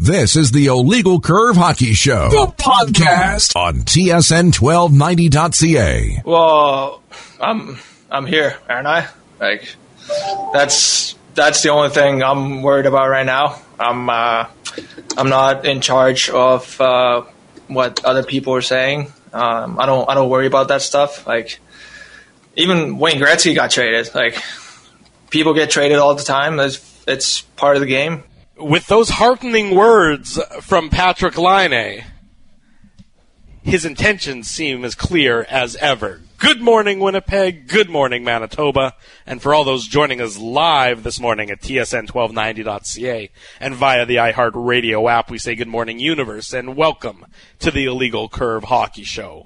This is the Illegal Curve Hockey Show, the podcast on TSN1290.ca. Well, I'm here, aren't I? Like, that's the only thing I'm worried about right now. I'm not in charge of what other people are saying. I don't worry about that stuff. Like, even Wayne Gretzky got traded. Like, people get traded all the time. It's part of the game. With those heartening words from Patrik Laine, his intentions seem as clear as ever. Good morning, Winnipeg. Good morning, Manitoba. And for all those joining us live this morning at TSN1290.ca and via the iHeartRadio app, we say good morning, Universe, and welcome to the Illegal Curve Hockey Show.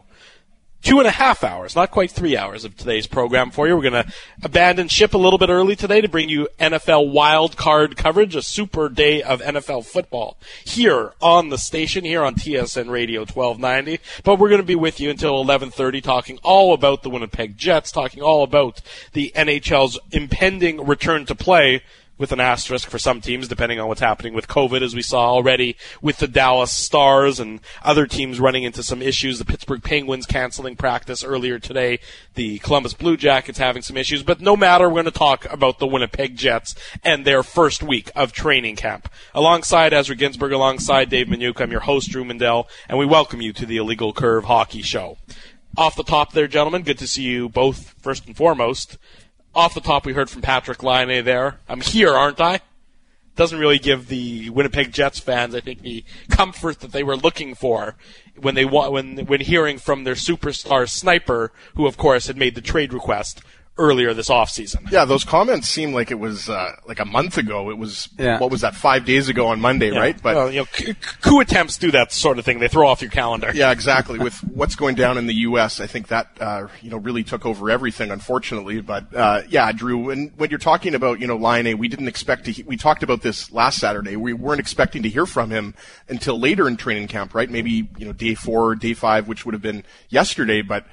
2.5 hours, not quite 3 hours of today's program for you. We're going to abandon ship a little bit early today to bring you NFL wild card coverage, a super day of NFL football here on the station, here on TSN Radio 1290. But we're going to be with you until 11:30 talking all about the Winnipeg Jets, talking all about the NHL's impending return to play, with an asterisk for some teams, depending on what's happening with COVID, as we saw already with the Dallas Stars and other teams running into some issues. The Pittsburgh Penguins canceling practice earlier today. The Columbus Blue Jackets having some issues. But no matter, we're going to talk about the Winnipeg Jets and their first week of training camp. Alongside Ezra Ginsburg, alongside Dave Minuk, I'm your host, Drew Mandel, and we welcome you to the Illegal Curve Hockey Show. Off the top there, gentlemen, good to see you both, first and foremost. Off the top, we heard from Patrik Laine there. I'm here, aren't I? Doesn't really give the Winnipeg Jets fans, I think, the comfort that they were looking for when hearing from their superstar sniper, who, of course, had made the trade request earlier this offseason. Yeah, those comments seem like it was like a month ago. It was, What was that, 5 days ago on Monday, right? But well, coup attempts do that sort of thing. They throw off your calendar. Yeah, exactly. With what's going down in the U.S., I think that really took over everything, unfortunately. But yeah, Drew, and when you're talking about Laine, we didn't expect to. We talked about this last Saturday. We weren't expecting to hear from him until later in training camp, right? Maybe day 4, day 5, which would have been yesterday, but.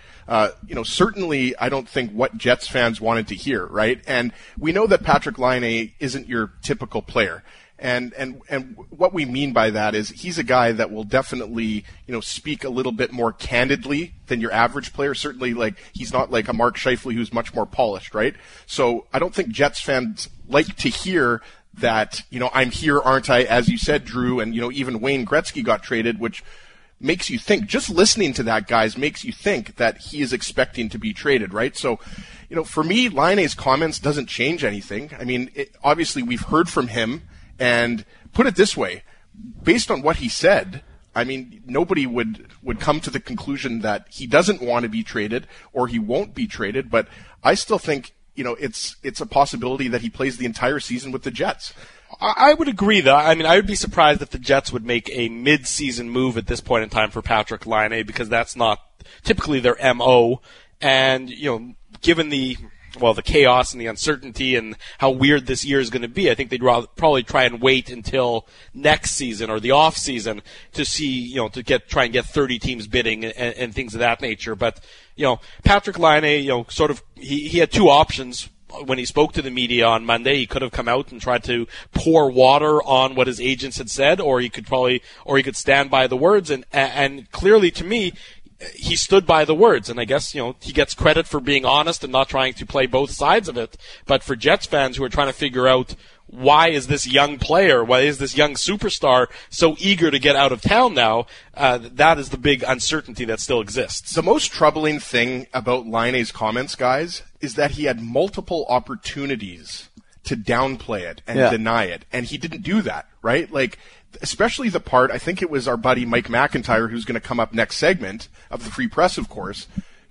Certainly I don't think what Jets fans wanted to hear, right? And we know that Patrik Laine isn't your typical player. And what we mean by that is he's a guy that will definitely, speak a little bit more candidly than your average player. Certainly, like, he's not like a Mark Scheifele who's much more polished, right? So I don't think Jets fans like to hear that, I'm here, aren't I? As you said, Drew, and, even Wayne Gretzky got traded, which makes you think, just listening to that, guys, makes you think that he is expecting to be traded, right? So, for me, Laine's comments doesn't change anything. I mean, obviously we've heard from him, and put it this way, based on what he said, I mean, nobody would come to the conclusion that he doesn't want to be traded or he won't be traded, but I still think, it's a possibility that he plays the entire season with the Jets. I would agree, though. I mean, I would be surprised if the Jets would make a mid-season move at this point in time for Patrik Laine, because that's not typically their MO. And, given the chaos and the uncertainty and how weird this year is going to be, I think they'd probably try and wait until next season or the off season to see, try and get 30 teams bidding and things of that nature. But, Patrik Laine, he had two options. When he spoke to the media on Monday, he could have come out and tried to pour water on what his agents had said, or he could stand by the words. And clearly, to me, he stood by the words. And I guess, he gets credit for being honest and not trying to play both sides of it. But for Jets fans who are trying to figure out why is this young player, why is this young superstar so eager to get out of town now, that is the big uncertainty that still exists. The most troubling thing about Laine's comments, guys, is that he had multiple opportunities to downplay it and deny it, and he didn't do that, right? Like, especially the part, I think it was our buddy Mike McIntyre, who's going to come up next segment of the Free Press, of course,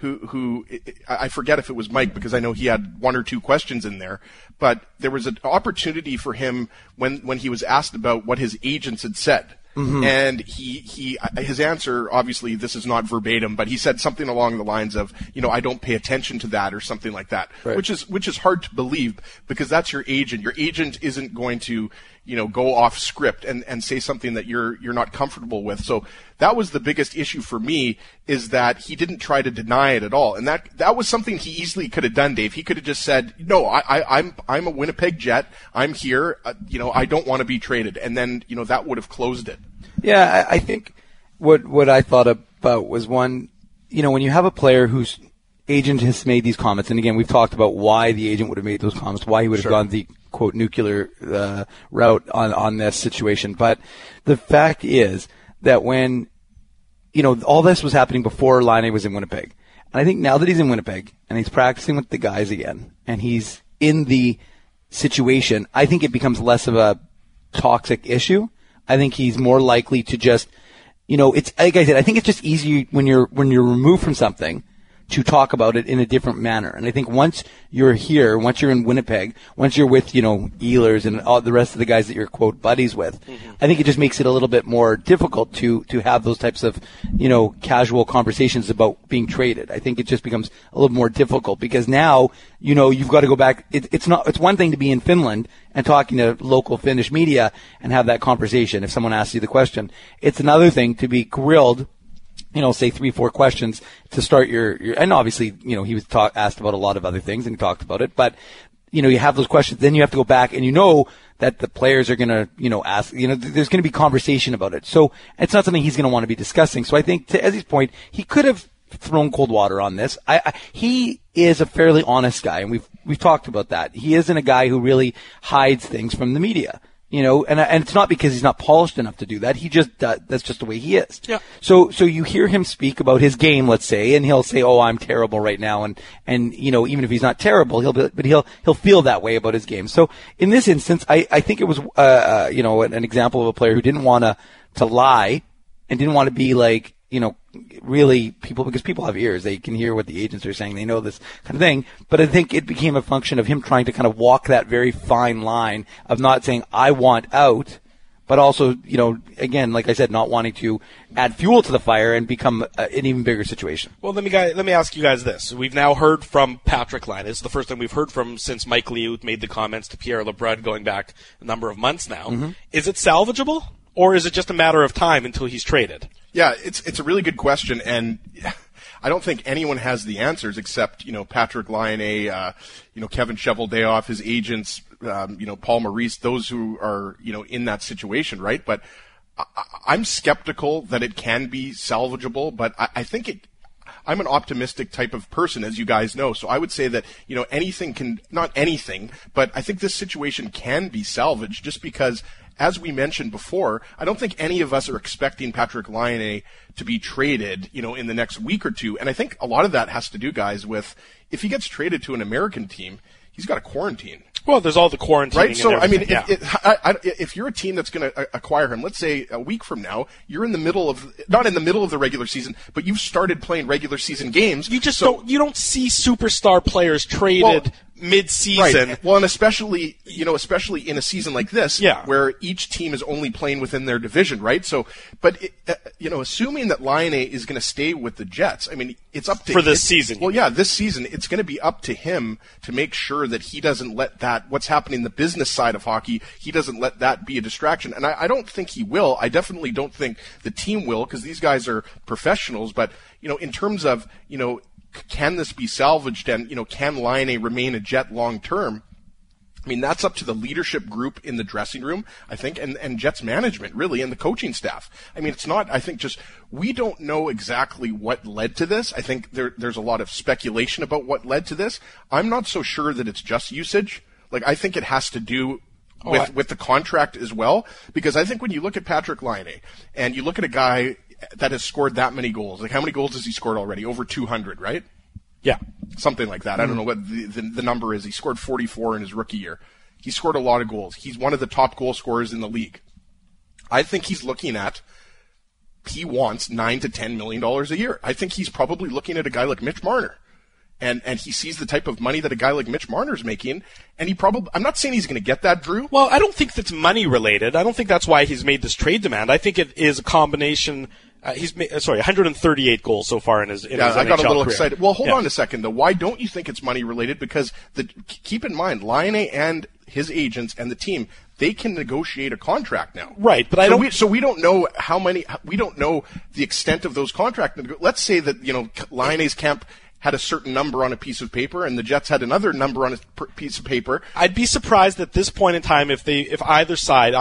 who I forget if it was Mike, because I know he had one or two questions in there, but there was an opportunity for him when he was asked about what his agents had said. Mm-hmm. And his answer, obviously this is not verbatim, but he said something along the lines of, I don't pay attention to that, or something like that, right. which is hard to believe, because that's your agent. Your agent isn't going to, go off script and say something that you're not comfortable with. So that was the biggest issue for me, is that he didn't try to deny it at all. And that was something he easily could have done, Dave. He could have just said, no, I'm a Winnipeg Jet. I'm here. I don't want to be traded. And then, that would have closed it. Yeah, I think what I thought about was one, when you have a player whose agent has made these comments, and again, we've talked about why the agent would have made those comments, why he would have gone the quote nuclear route on this situation. But the fact is that when all this was happening before Laine was in Winnipeg, and I think now that he's in Winnipeg and he's practicing with the guys again and he's in the situation, I think it becomes less of a toxic issue. I think he's more likely to just, it's like I said, I think it's just easier when you're removed from something to talk about it in a different manner. And I think once you're here, once you're in Winnipeg, once you're with, Ehlers and all the rest of the guys that you're, quote, buddies with, I think it just makes it a little bit more difficult to have those types of, casual conversations about being traded. I think it just becomes a little more difficult because now, you've got to go back. It's one thing to be in Finland and talking to local Finnish media and have that conversation if someone asks you the question. It's another thing to be grilled, say 3-4 questions to start your and obviously, he was asked about a lot of other things and he talked about it, but, you have those questions, then you have to go back and that the players are going to, ask, there's going to be conversation about it. So it's not something he's going to want to be discussing. So I think to Ezzy's point, he could have thrown cold water on this. He is a fairly honest guy, and we've talked about that. He isn't a guy who really hides things from the media. And it's not because he's not polished enough to do that. He just that's just the way he is. Yeah. So you hear him speak about his game, let's say, and he'll say, "Oh, I'm terrible right now," and even if he's not terrible, he'll feel that way about his game. So in this instance, I think it was an example of a player who didn't want to lie and didn't want to be like, really because people have ears. They can hear what the agents are saying. They know this kind of thing. But I think it became a function of him trying to kind of walk that very fine line of not saying, I want out, but also, again, like I said, not wanting to add fuel to the fire and become an even bigger situation. Well, let me ask you guys this. We've now heard from Patrik Laine. It's the first time we've heard from since Mike Liut made the comments to Pierre LeBrun going back a number of months now. Mm-hmm. Is it salvageable, or is it just a matter of time until he's traded? Yeah, it's a really good question, and I don't think anyone has the answers except, Patrik Laine, Kevin Cheveldayoff, his agents, Paul Maurice, those who are, in that situation, right? But I'm skeptical that it can be salvageable, but I think I'm an optimistic type of person, as you guys know. So I would say that, not anything, but I think this situation can be salvaged just because, as we mentioned before, I don't think any of us are expecting Patrik Laine to be traded, in the next week or two. And I think a lot of that has to do, guys, with if he gets traded to an American team, he's got to quarantine. Well, there's all the quarantining. Right. So, and everything. If you're a team that's going to acquire him, let's say a week from now, you're not in the middle of the regular season, but you've started playing regular season games. You don't see superstar players traded mid-season. Right. Well, and especially in a season like this, where each team is only playing within their division, right? So, but assuming that Laine is going to stay with the Jets, I mean, it's up to for this season. Well, this season, it's going to be up to him to make sure that he doesn't let what's happening in the business side of hockey, he doesn't let that be a distraction. And I don't think he will. I definitely don't think the team will, because these guys are professionals. But in terms of can this be salvaged, and can Laine remain a Jet long term? I mean, that's up to the leadership group in the dressing room, I think, and Jets management, really, and the coaching staff. I mean, it's not, I think, we don't know exactly what led to this. I think there's a lot of speculation about what led to this. I'm not so sure that it's just usage. Like, I think it has to do with the contract as well, because I think when you look at Patrik Laine and you look at a guy that has scored that many goals, like how many goals has he scored already? Over 200, right? Yeah. Something like that. I don't know what the number is. He scored 44 in his rookie year. He scored a lot of goals. He's one of the top goal scorers in the league. I think he wants $9 to $10 million a year. I think he's probably looking at a guy like Mitch Marner. And he sees the type of money that a guy like Mitch Marner's making, and I'm not saying he's going to get that, Drew. Well, I don't think that's money related. I don't think that's why he's made this trade demand. I think it is a combination. He's made 138 goals so far in his NHL I got a little career. excited. Well, hold on a second, though. Why don't you think it's money related? Because keep in mind, Laine and his agents and the team, they can negotiate a contract now. Right, but we don't know how many. We don't know the extent of those contracts. Let's say that Laine's camp had a certain number on a piece of paper, and the Jets had another number on a piece of paper. I'd be surprised at this point in time if either side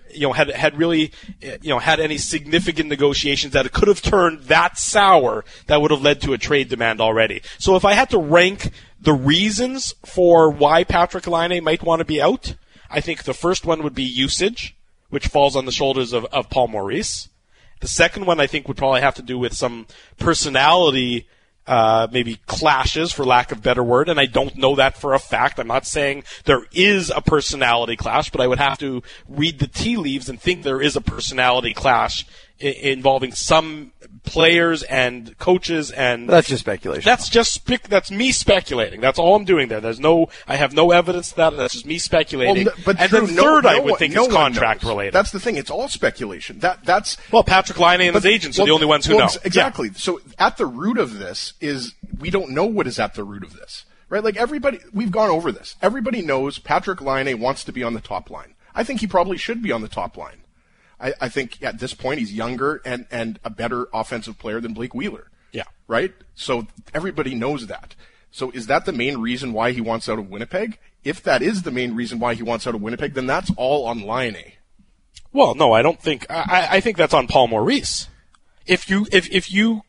had really had any significant negotiations that it could have turned that sour that would have led to a trade demand already. So if I had to rank the reasons for why Patrik Laine might want to be out, I think the first one would be usage, which falls on the shoulders of Paul Maurice. The second one I think would probably have to do with some personality maybe clashes, for lack of a better word, and I don't know that for a fact. I'm not saying there is a personality clash, but I would have to read the tea leaves and think there is a personality clash involving some players and coaches, and that's just speculation. That's me speculating. That's all I'm doing there. I have no evidence of that. That's just me speculating. Well, but and Drew, then third, I would think is contract related. That's the thing. It's all speculation. That's Patrik Laine and his agents are the only ones who know. Exactly. Yeah. So at the root of this is we don't know what is at the root of this, right? Like everybody, we've gone over this. Everybody knows Patrik Laine wants to be on the top line. I think he probably should be on the top line. I think at this point he's younger and a better offensive player than Blake Wheeler. Yeah. Right? So everybody knows that. So is that the main reason why he wants out of Winnipeg? If that is the main reason why he wants out of Winnipeg, then that's all on Laine. Well, no, I don't think. I think that's on Paul Maurice. If you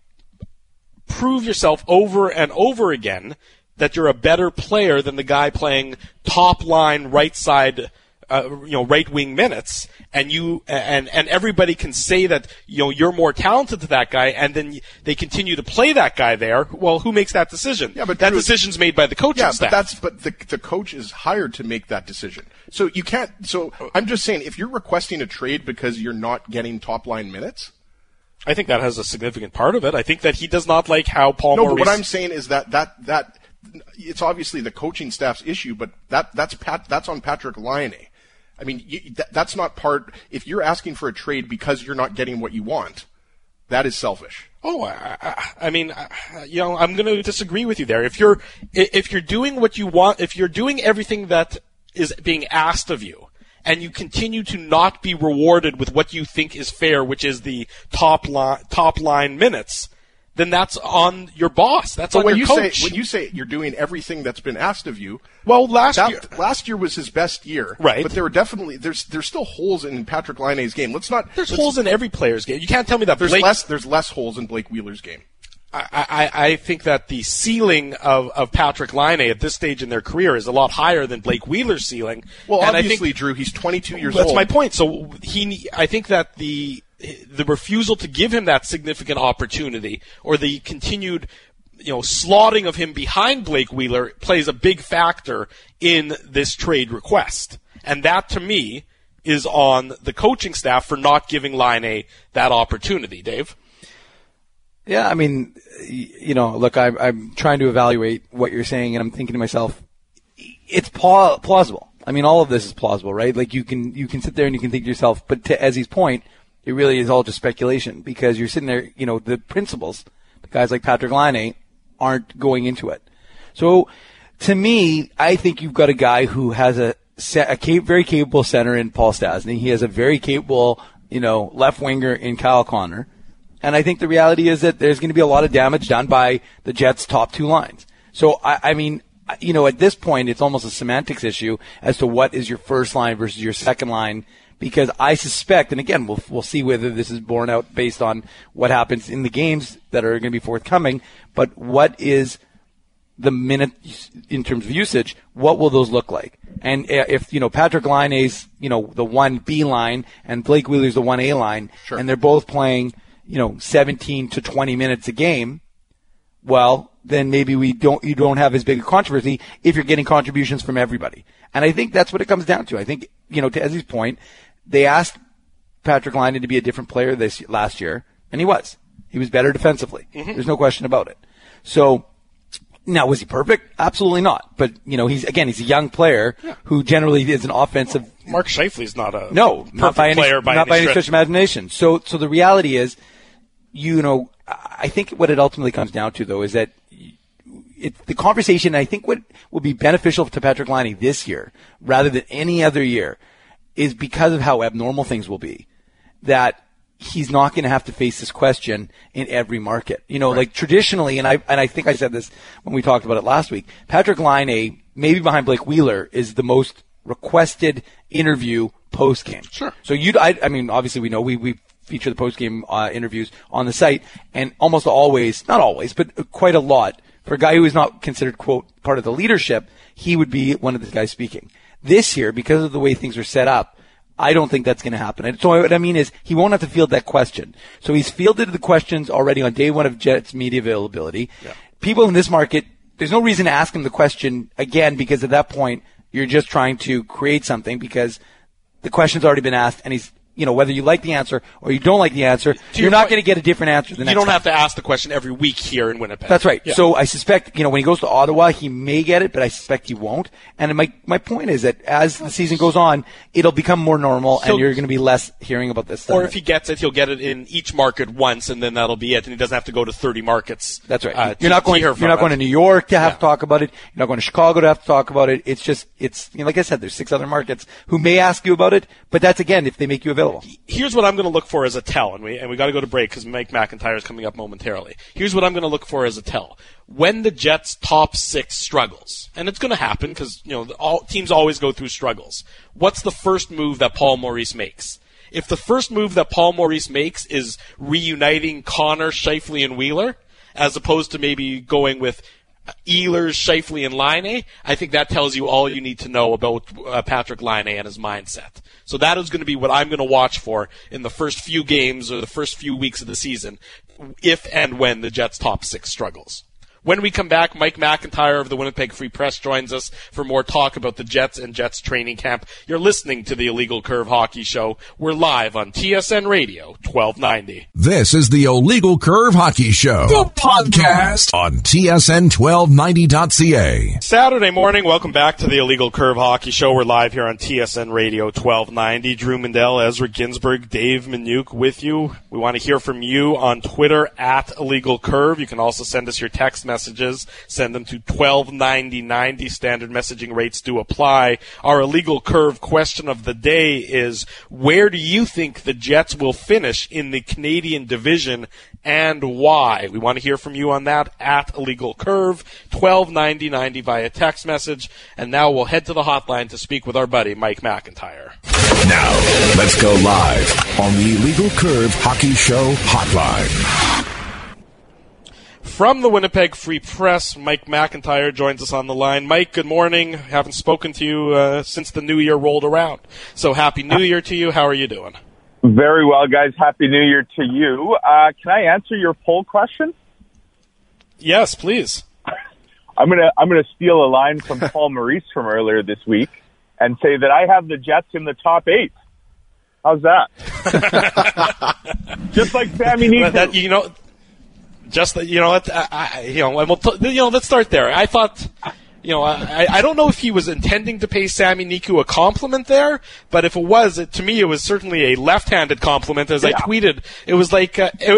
prove yourself over and over again that you're a better player than the guy playing top line right side, right wing minutes, and everybody can say that you're more talented than that guy, and then they continue to play that guy there. Well, who makes that decision? Yeah, but that decision's made by the coaching staff. But the coach is hired to make that decision. So you can't. So I'm just saying, if you're requesting a trade because you're not getting top line minutes, I think that has a significant part of it. I think that he does not like how Paul Maurice. No, but what I'm saying is that it's obviously the coaching staff's issue, but that's on Patrik Laine. I mean, that's not part. If you're asking for a trade because you're not getting what you want, that is selfish. Oh, I mean, I'm going to disagree with you there. If you're doing what you want, if you're doing everything that is being asked of you, and you continue to not be rewarded with what you think is fair, which is the top line minutes, then that's on your boss. That's on your coach. When you say you're doing everything that's been asked of you, well, last year was his best year, right? But there were definitely there's still holes in Patrik Laine's game. There's holes in every player's game. You can't tell me that there's less holes in Blake Wheeler's game. I think that the ceiling of Patrik Laine at this stage in their career is a lot higher than Blake Wheeler's ceiling. Well, and obviously, Drew, he's 22 years old. That's my point. So I think that the refusal to give him that significant opportunity, or the continued slotting of him behind Blake Wheeler, plays a big factor in this trade request. And that, to me, is on the coaching staff for not giving Laine that opportunity. Dave? Yeah, I mean, look, I'm trying to evaluate what you're saying, and I'm thinking to myself, it's plausible. I mean, all of this is plausible, right? Like, you can sit there and you can think to yourself, but to Ezzy's point, it really is all just speculation, because you're sitting there, the principals, the guys like Patrik Laine, aren't going into it. So, to me, I think you've got a guy who has a very capable center in Paul Stastny. He has a very capable, left winger in Kyle Connor. And I think the reality is that there's going to be a lot of damage done by the Jets' top two lines. So, I mean, at this point, it's almost a semantics issue as to what is your first line versus your second line, because I suspect, and again, we'll see whether this is borne out based on what happens in the games that are going to be forthcoming, but what is the minute in terms of usage, what will those look like? And if, Patrik Laine's, the 1B line and Blake Wheeler's the 1A line, sure, and they're both playing 17 to 20 minutes a game, well, then maybe you don't have as big a controversy if you're getting contributions from everybody. And I think that's what it comes down to. I think, to Ezzy's point, they asked Patrik Laine to be a different player last year, and he was. He was better defensively. Mm-hmm. There's no question about it. So, now, was he perfect? Absolutely not. But, he's a young player who generally is an offensive. Mark Scheifele's not a perfect player by any stretch of imagination. So the reality is, I think what it ultimately comes down to, though, is that the conversation, I think what will be beneficial to Patrik Laine this year, rather than any other year, is because of how abnormal things will be, that he's not going to have to face this question in every market. Like traditionally, and I think I said this when we talked about it last week, Patrik Laine, maybe behind Blake Wheeler, is the most requested interview post-game. Sure. So obviously we know we feature the post-game interviews on the site, and almost always, not always, but quite a lot, for a guy who is not considered, quote, part of the leadership, he would be one of the guys speaking. This year, because of the way things are set up, I don't think that's going to happen. And so what I mean is he won't have to field that question. So he's fielded the questions already on day one of Jets media availability. Yeah. People in this market, there's no reason to ask him the question again, because at that point, you're just trying to create something because the question's already been asked, and he's, whether you like the answer or you don't like the answer, you're not going to get a different answer the next time. You don't have to ask the question every week here in Winnipeg. That's right. Yeah. So I suspect, when he goes to Ottawa, he may get it, but I suspect he won't. And my point is that as the season goes on, it'll become more normal, and you're going to be less hearing about this stuff. Or if he gets it, he'll get it in each market once, and then that'll be it, and he doesn't have to go to 30 markets. That's right. You're not going to New York to have to talk about it. You're not going to Chicago to have to talk about it. It's just, like I said, there's 6 other markets who may ask you about it, but that's, again, if they make you available. Here's what I'm going to look for as a tell, and we got to go to break because Mike McIntyre is coming up momentarily. Here's what I'm going to look for as a tell. When the Jets' top 6 struggles, and it's going to happen because all teams always go through struggles, what's the first move that Paul Maurice makes? If the first move that Paul Maurice makes is reuniting Connor, Scheifele, and Wheeler, as opposed to maybe going with Ehlers, Scheifele, and Laine, I think that tells you all you need to know about Patrik Laine and his mindset. So that is going to be what I'm going to watch for in the first few games or the first few weeks of the season, if and when the Jets' top 6 struggles. When we come back, Mike McIntyre of the Winnipeg Free Press joins us for more talk about the Jets and Jets training camp. You're listening to the Illegal Curve Hockey Show. We're live on TSN Radio 1290. This is the Illegal Curve Hockey Show, the podcast on TSN1290.ca. Saturday morning, welcome back to the Illegal Curve Hockey Show. We're live here on TSN Radio 1290. Drew Mandel, Ezra Ginsburg, Dave Minuk with you. We want to hear from you on Twitter at Illegal Curve. You can also send us your text messages. Send them to 129090. Standard messaging rates do apply. Our Illegal Curve question of the day is, where do you think the Jets will finish in the Canadian division and why? We want to hear from you on that at Illegal Curve, 129090 via text message. And now we'll head to the hotline to speak with our buddy Mike McIntyre. Now, let's go live on the Illegal Curve Hockey Show hotline. From the Winnipeg Free Press, Mike McIntyre joins us on the line. Mike, good morning. Haven't spoken to you since the new year rolled around. So happy New Year to you. How are you doing? Very well, guys. Happy New Year to you. Can I answer your poll question? Yes, please. I'm gonna steal a line from Paul Maurice from earlier this week and say that I have the Jets in the top 8. How's that? Just like Sammy Niku. Let's start there. I thought, I don't know if he was intending to pay Sammy Niku a compliment there, but if it was, to me, it was certainly a left-handed compliment. As I tweeted, it was like,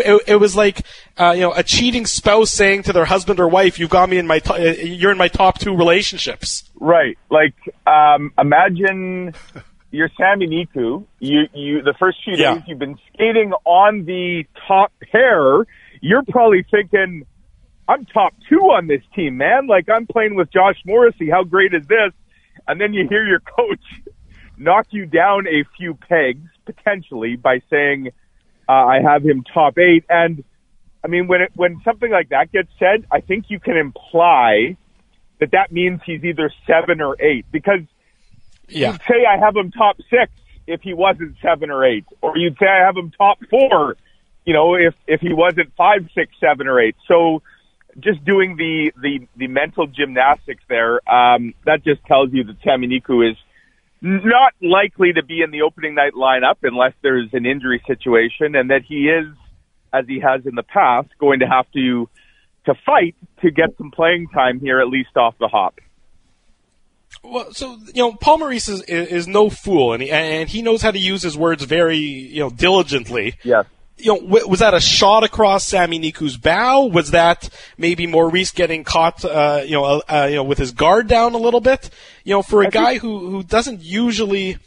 a cheating spouse saying to their husband or wife, "You've got me in you're in my top 2 relationships." Right. Like, imagine you're Sammy Niku. You the first few days you've been skating on the top pair. You're probably thinking, I'm top 2 on this team, man. Like, I'm playing with Josh Morrissey. How great is this? And then you hear your coach knock you down a few pegs, potentially, by saying, I have him top 8. And, I mean, when something like that gets said, I think you can imply that means he's either 7 or 8. Because you'd say I have him top 6 if he wasn't 7 or 8. Or you'd say I have him top 4 if he wasn't 5, 6, 7, or 8. So just doing the mental gymnastics there, that just tells you that Sammy Niku is not likely to be in the opening night lineup unless there's an injury situation, and that he is, as he has in the past, going to have to fight to get some playing time here, at least off the hop. Well, so, Paul Maurice is no fool, and he knows how to use his words very, diligently. Yes. Was that a shot across Sammy Niku's bow? Was that maybe Maurice getting caught, with his guard down a little bit? For a guy who doesn't usually,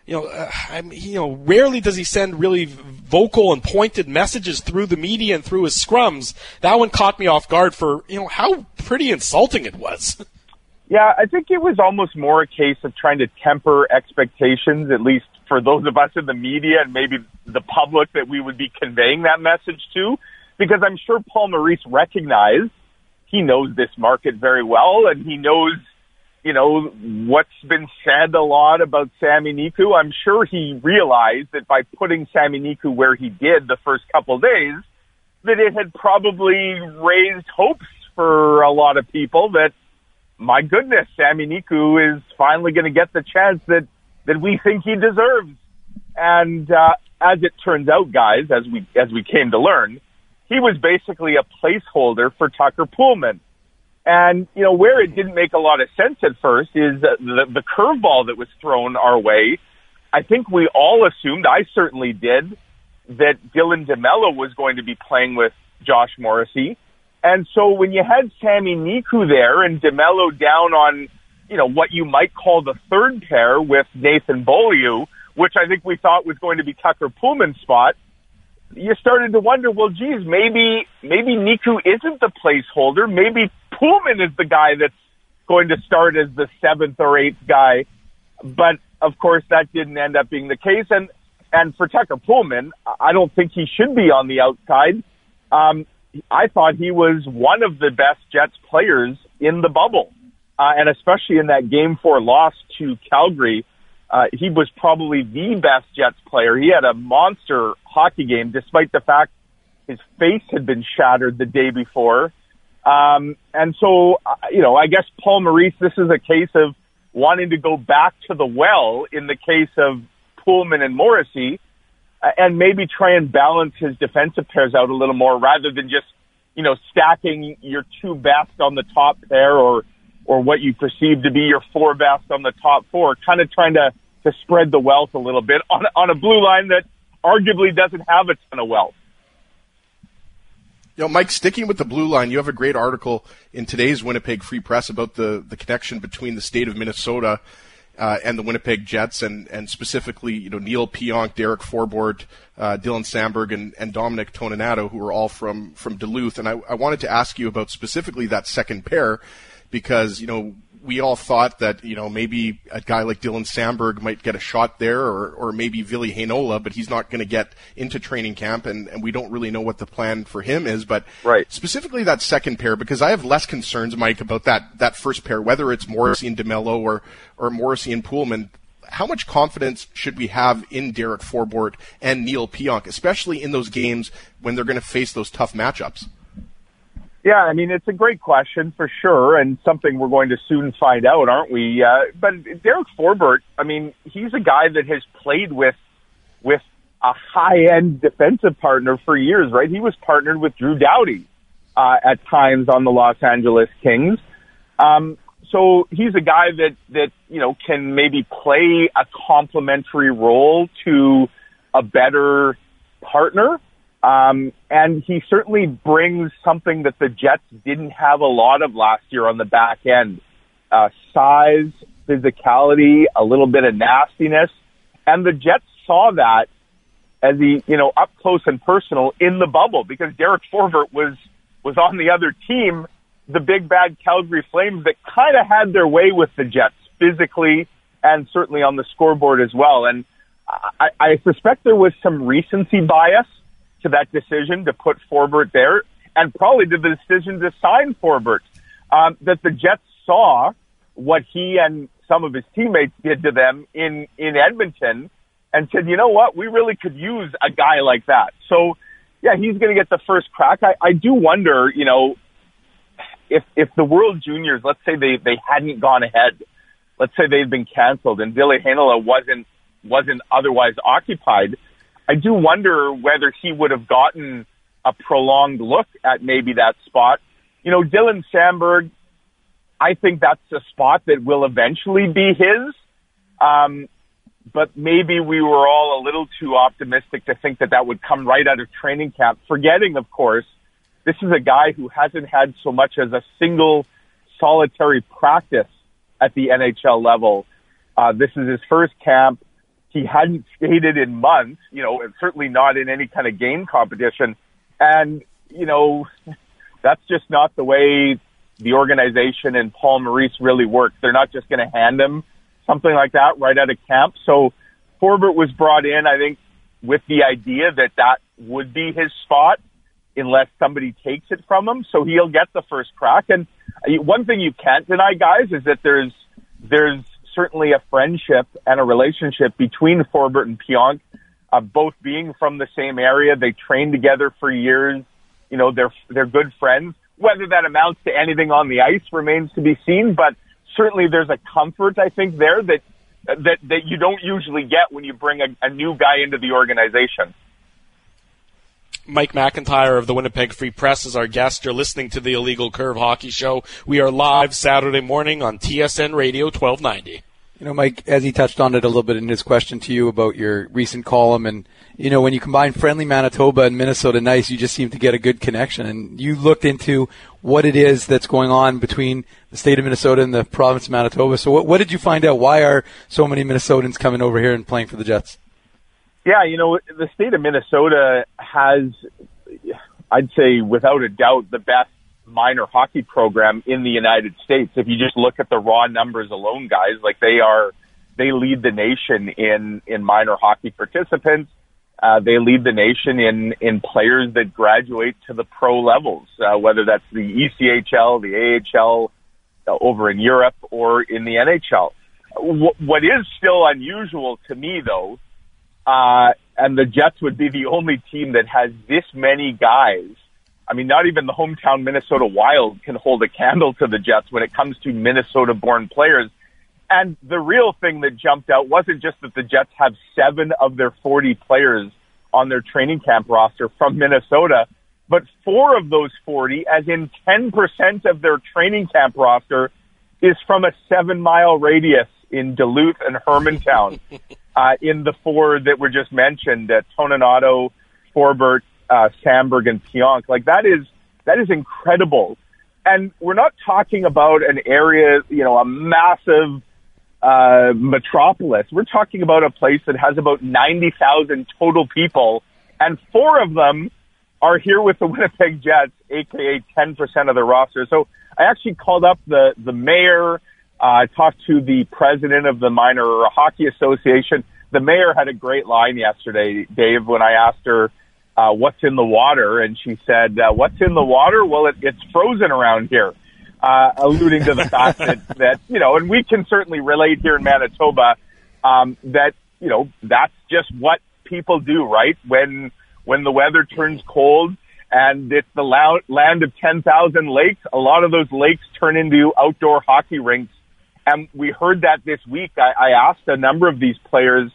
Rarely does he send really vocal and pointed messages through the media and through his scrums. That one caught me off guard for, how pretty insulting it was. Yeah, I think it was almost more a case of trying to temper expectations, at least for those of us in the media and maybe the public that we would be conveying that message to, because I'm sure Paul Maurice recognized he knows this market very well, and he knows, what's been said a lot about Sami Niku. I'm sure he realized that by putting Sami Niku where he did the first couple days, that it had probably raised hopes for a lot of people that, my goodness, Sami Niku is finally going to get the chance that we think he deserves. And as it turns out, guys, as we came to learn, he was basically a placeholder for Tucker Poolman. And, where it didn't make a lot of sense at first is the curveball that was thrown our way. I think we all assumed, I certainly did, that Dylan DeMello was going to be playing with Josh Morrissey. And so when you had Sami Niku there and DeMello down on, what you might call the third pair with Nathan Beaulieu, which I think we thought was going to be Tucker Poolman's spot, you started to wonder, well, geez, maybe Niku isn't the placeholder. Maybe Poolman is the guy that's going to start as the 7th or 8th guy. But, of course, that didn't end up being the case. And for Tucker Poolman, I don't think he should be on the outside. I thought he was one of the best Jets players in the bubble. And especially in that Game 4 loss to Calgary, he was probably the best Jets player. He had a monster hockey game, despite the fact his face had been shattered the day before. And so, I guess Paul Maurice, this is a case of wanting to go back to the well in the case of Poolman and Morrissey, and maybe try and balance his defensive pairs out a little more rather than just, stacking your 2 best on the top pair or what you perceive to be your 4 best on the top 4, kind of trying to spread the wealth a little bit on a blue line that arguably doesn't have a ton of wealth. Mike, sticking with the blue line, you have a great article in today's Winnipeg Free Press about the connection between the state of Minnesota and the Winnipeg Jets, and specifically, Neil Pionk, Derek Forbort, Dylan Samberg, and Dominic Toninato, who are all from Duluth. And I wanted to ask you about specifically that second pair, because, we all thought that, maybe a guy like Dylan Samberg might get a shot there, or maybe Ville Heinola, but he's not going to get into training camp, and we don't really know what the plan for him is. But right. Specifically that second pair, because I have less concerns, Mike, about that first pair, whether it's Morrissey and DeMello or Morrissey and Poolman. How much confidence should we have in Derek Forbort and Neil Pionk, especially in those games when they're going to face those tough matchups? Yeah, I mean, it's a great question for sure, and something we're going to soon find out, aren't we? But Derek Forbort, I mean, he's a guy that has played with a high-end defensive partner for years, right? He was partnered with Drew Doughty at times on the Los Angeles Kings. So he's a guy that can maybe play a complementary role to a better partner. And he certainly brings something that the Jets didn't have a lot of last year on the back end. Size, physicality, a little bit of nastiness. And the Jets saw that as up close and personal in the bubble, because Derek Forbort was on the other team, the big bad Calgary Flames, that kind of had their way with the Jets physically and certainly on the scoreboard as well. And I suspect there was some recency bias to that decision to put Forbort there, and probably to the decision to sign Forbort, that the Jets saw what he and some of his teammates did to them in Edmonton and said, you know what, we really could use a guy like that. So, yeah, he's going to get the first crack. I do wonder, if the World Juniors, let's say they hadn't gone ahead, let's say they'd been canceled and Ville Heinola wasn't otherwise occupied, I do wonder whether he would have gotten a prolonged look at maybe that spot. Dylan Samberg, I think that's a spot that will eventually be his. But maybe we were all a little too optimistic to think that would come right out of training camp, forgetting, of course, this is a guy who hasn't had so much as a single solitary practice at the NHL level. This is his first camp. He hadn't skated in months, and certainly not in any kind of game competition. And, that's just not the way the organization and Paul Maurice really work. They're not just going to hand him something like that right out of camp. So Forbort was brought in, I think, with the idea that would be his spot unless somebody takes it from him. So he'll get the first crack. And one thing you can't deny, guys, is that there's certainly a friendship and a relationship between Forbort and Pionk, both being from the same area. They trained together for years. They're good friends. Whether that amounts to anything on the ice remains to be seen, but certainly there's a comfort, I think, there that you don't usually get when you bring a new guy into the organization. Mike McIntyre of the Winnipeg Free Press is our guest. You're listening to the Illegal Curve Hockey Show. We are live Saturday morning on TSN Radio 1290. Mike, as he touched on it a little bit in his question to you about your recent column, and, when you combine Friendly Manitoba and Minnesota Nice, you just seem to get a good connection. And you looked into what it is that's going on between the state of Minnesota and the province of Manitoba. So what did you find out? Why are so many Minnesotans coming over here and playing for the Jets? Yeah, the state of Minnesota has, I'd say without a doubt, the best minor hockey program in the United States. If you just look at the raw numbers alone, guys, they lead the nation in minor hockey participants. They lead the nation in players that graduate to the pro levels, whether that's the ECHL, the AHL, over in Europe, or in the NHL. What is still unusual to me, though, and the Jets would be the only team that has this many guys. I mean, not even the hometown Minnesota Wild can hold a candle to the Jets when it comes to Minnesota-born players. And the real thing that jumped out wasn't just that the Jets have 7 of their 40 players on their training camp roster from Minnesota, but 4 of those 40, as in 10% of their training camp roster, is from a 7-mile radius in Duluth and Hermantown. In the 4 that were just mentioned, Toninato, Forbort, Samberg, and Pionk. That is incredible. And we're not talking about an area, a massive metropolis. We're talking about a place that has about 90,000 total people, and 4 of them are here with the Winnipeg Jets, aka 10% of the roster. So I actually called up the mayor. I talked to the president of the Minor Hockey Association. The mayor had a great line yesterday, Dave, when I asked her what's in the water, and she said, what's in the water? Well, it's frozen around here, alluding to the fact that, and we can certainly relate here in Manitoba, that, that's just what people do, right? When the weather turns cold and it's the land of 10,000 lakes, a lot of those lakes turn into outdoor hockey rinks. And we heard that this week. I asked a number of these players,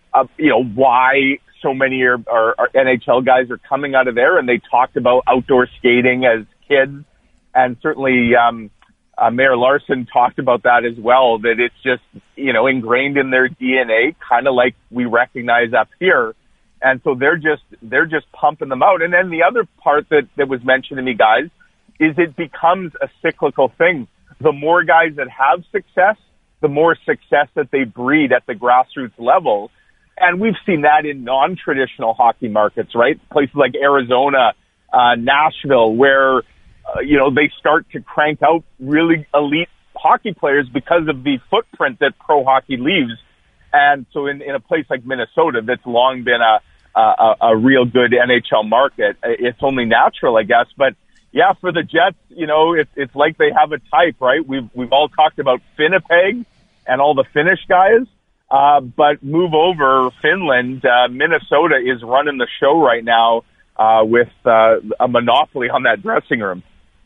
why so many are NHL guys are coming out of there, and they talked about outdoor skating as kids. And certainly Mayor Larson talked about that as well, that it's just, ingrained in their DNA, kind of like we recognize up here. And so they're just pumping them out. And then the other part that was mentioned to me, guys, is it becomes a cyclical thing. The more guys that have success, the more success that they breed at the grassroots level. And we've seen that in non-traditional hockey markets, right? Places like Arizona, Nashville, where, they start to crank out really elite hockey players because of the footprint that pro hockey leaves. And so in a place like Minnesota, that's long been a real good NHL market, it's only natural, I guess. But yeah, for the Jets, it's like they have a type, right? We've all talked about Winnipeg and all the Finnish guys. But move over Finland, Minnesota is running the show right now with a monopoly on that dressing room.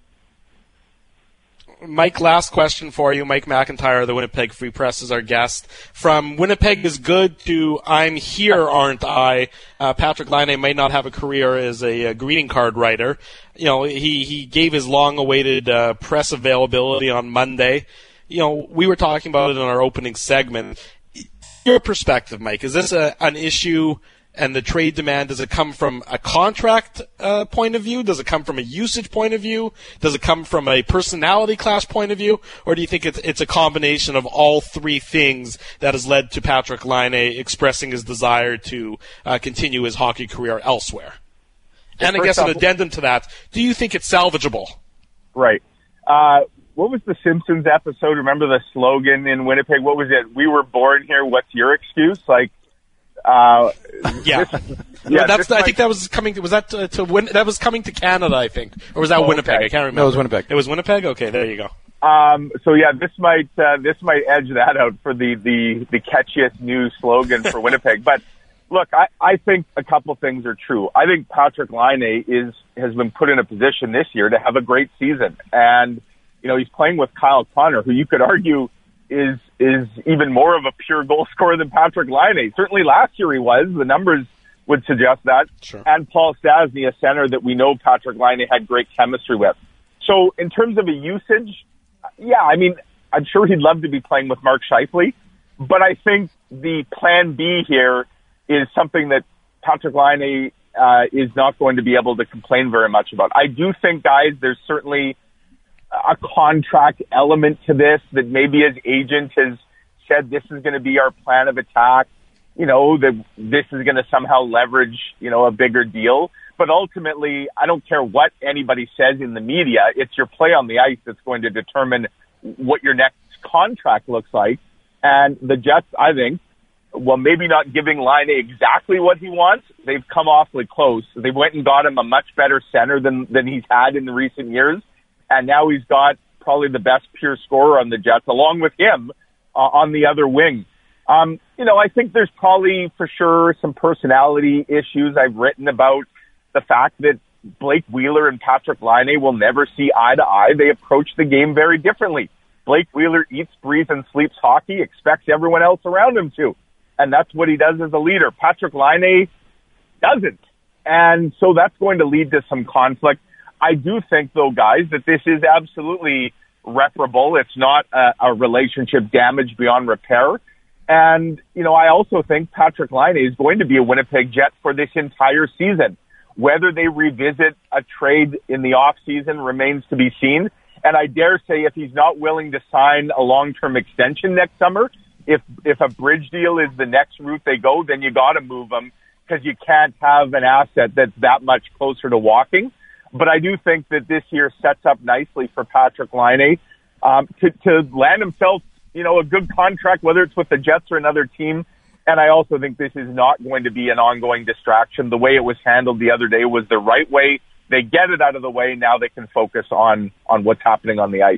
Mike, last question for you. Mike McIntyre of the Winnipeg Free Press is our guest. From Winnipeg is good to I'm here, aren't I? Patrik Laine might not have a career as a greeting card writer. He gave his long-awaited press availability on Monday. We were talking about it in our opening segment. Your perspective, Mike, is this an issue and the trade demand, does it come from a contract point of view? Does it come from a usage point of view? Does it come from a personality class point of view? Or do you think it's a combination of all three things that has led to Patrik Laine expressing his desire to continue his hockey career elsewhere? And I guess an addendum to that, do you think it's salvageable? Right. What was the Simpsons episode? Remember the slogan in Winnipeg? What was it? We were born here. What's your excuse? Like, I think that was coming. Was that that was coming to Canada? I think, or was that Winnipeg? Okay. I can't remember. No, it was Winnipeg. It was Winnipeg. Okay, there you go. So yeah, this might edge that out for the catchiest new slogan for Winnipeg. But look, I think a couple things are true. I think Patrik Laine has been put in a position this year to have a great season, and he's playing with Kyle Connor, who you could argue is even more of a pure goal scorer than Patrik Laine. Certainly last year he was. The numbers would suggest that. Sure. And Paul Stastny, a center that we know Patrik Laine had great chemistry with. So in terms of a usage, yeah, I mean, I'm sure he'd love to be playing with Mark Scheifele, but I think the plan B here is something that Patrik Laine is not going to be able to complain very much about. I do think, guys, there's certainly a contract element to this, that maybe his agent has said this is going to be our plan of attack, that this is going to somehow leverage, a bigger deal. But ultimately, I don't care what anybody says in the media. It's your play on the ice that's going to determine what your next contract looks like. And the Jets, I think, well, maybe not giving Laine exactly what he wants. They've come awfully close. They went and got him a much better center than he's had in the recent years. And now he's got probably the best pure scorer on the Jets, along with him on the other wing. I think there's probably for sure some personality issues. I've written about the fact that Blake Wheeler and Patrik Laine will never see eye to eye. They approach the game very differently. Blake Wheeler eats, breathes, and sleeps hockey, expects everyone else around him to. And that's what he does as a leader. Patrik Laine doesn't. And so that's going to lead to some conflict. I do think, though, guys, that this is absolutely reparable. It's not a relationship damaged beyond repair. And, I also think Patrik Laine is going to be a Winnipeg Jet for this entire season. Whether they revisit a trade in the offseason remains to be seen. And I dare say if he's not willing to sign a long-term extension next summer, if a bridge deal is the next route they go, then you got to move him, because you can't have an asset that's that much closer to walking. But I do think that this year sets up nicely for Patrik Laine to land himself, a good contract, whether it's with the Jets or another team. And I also think this is not going to be an ongoing distraction. The way it was handled the other day was the right way. They get it out of the way. Now they can focus on what's happening on the ice.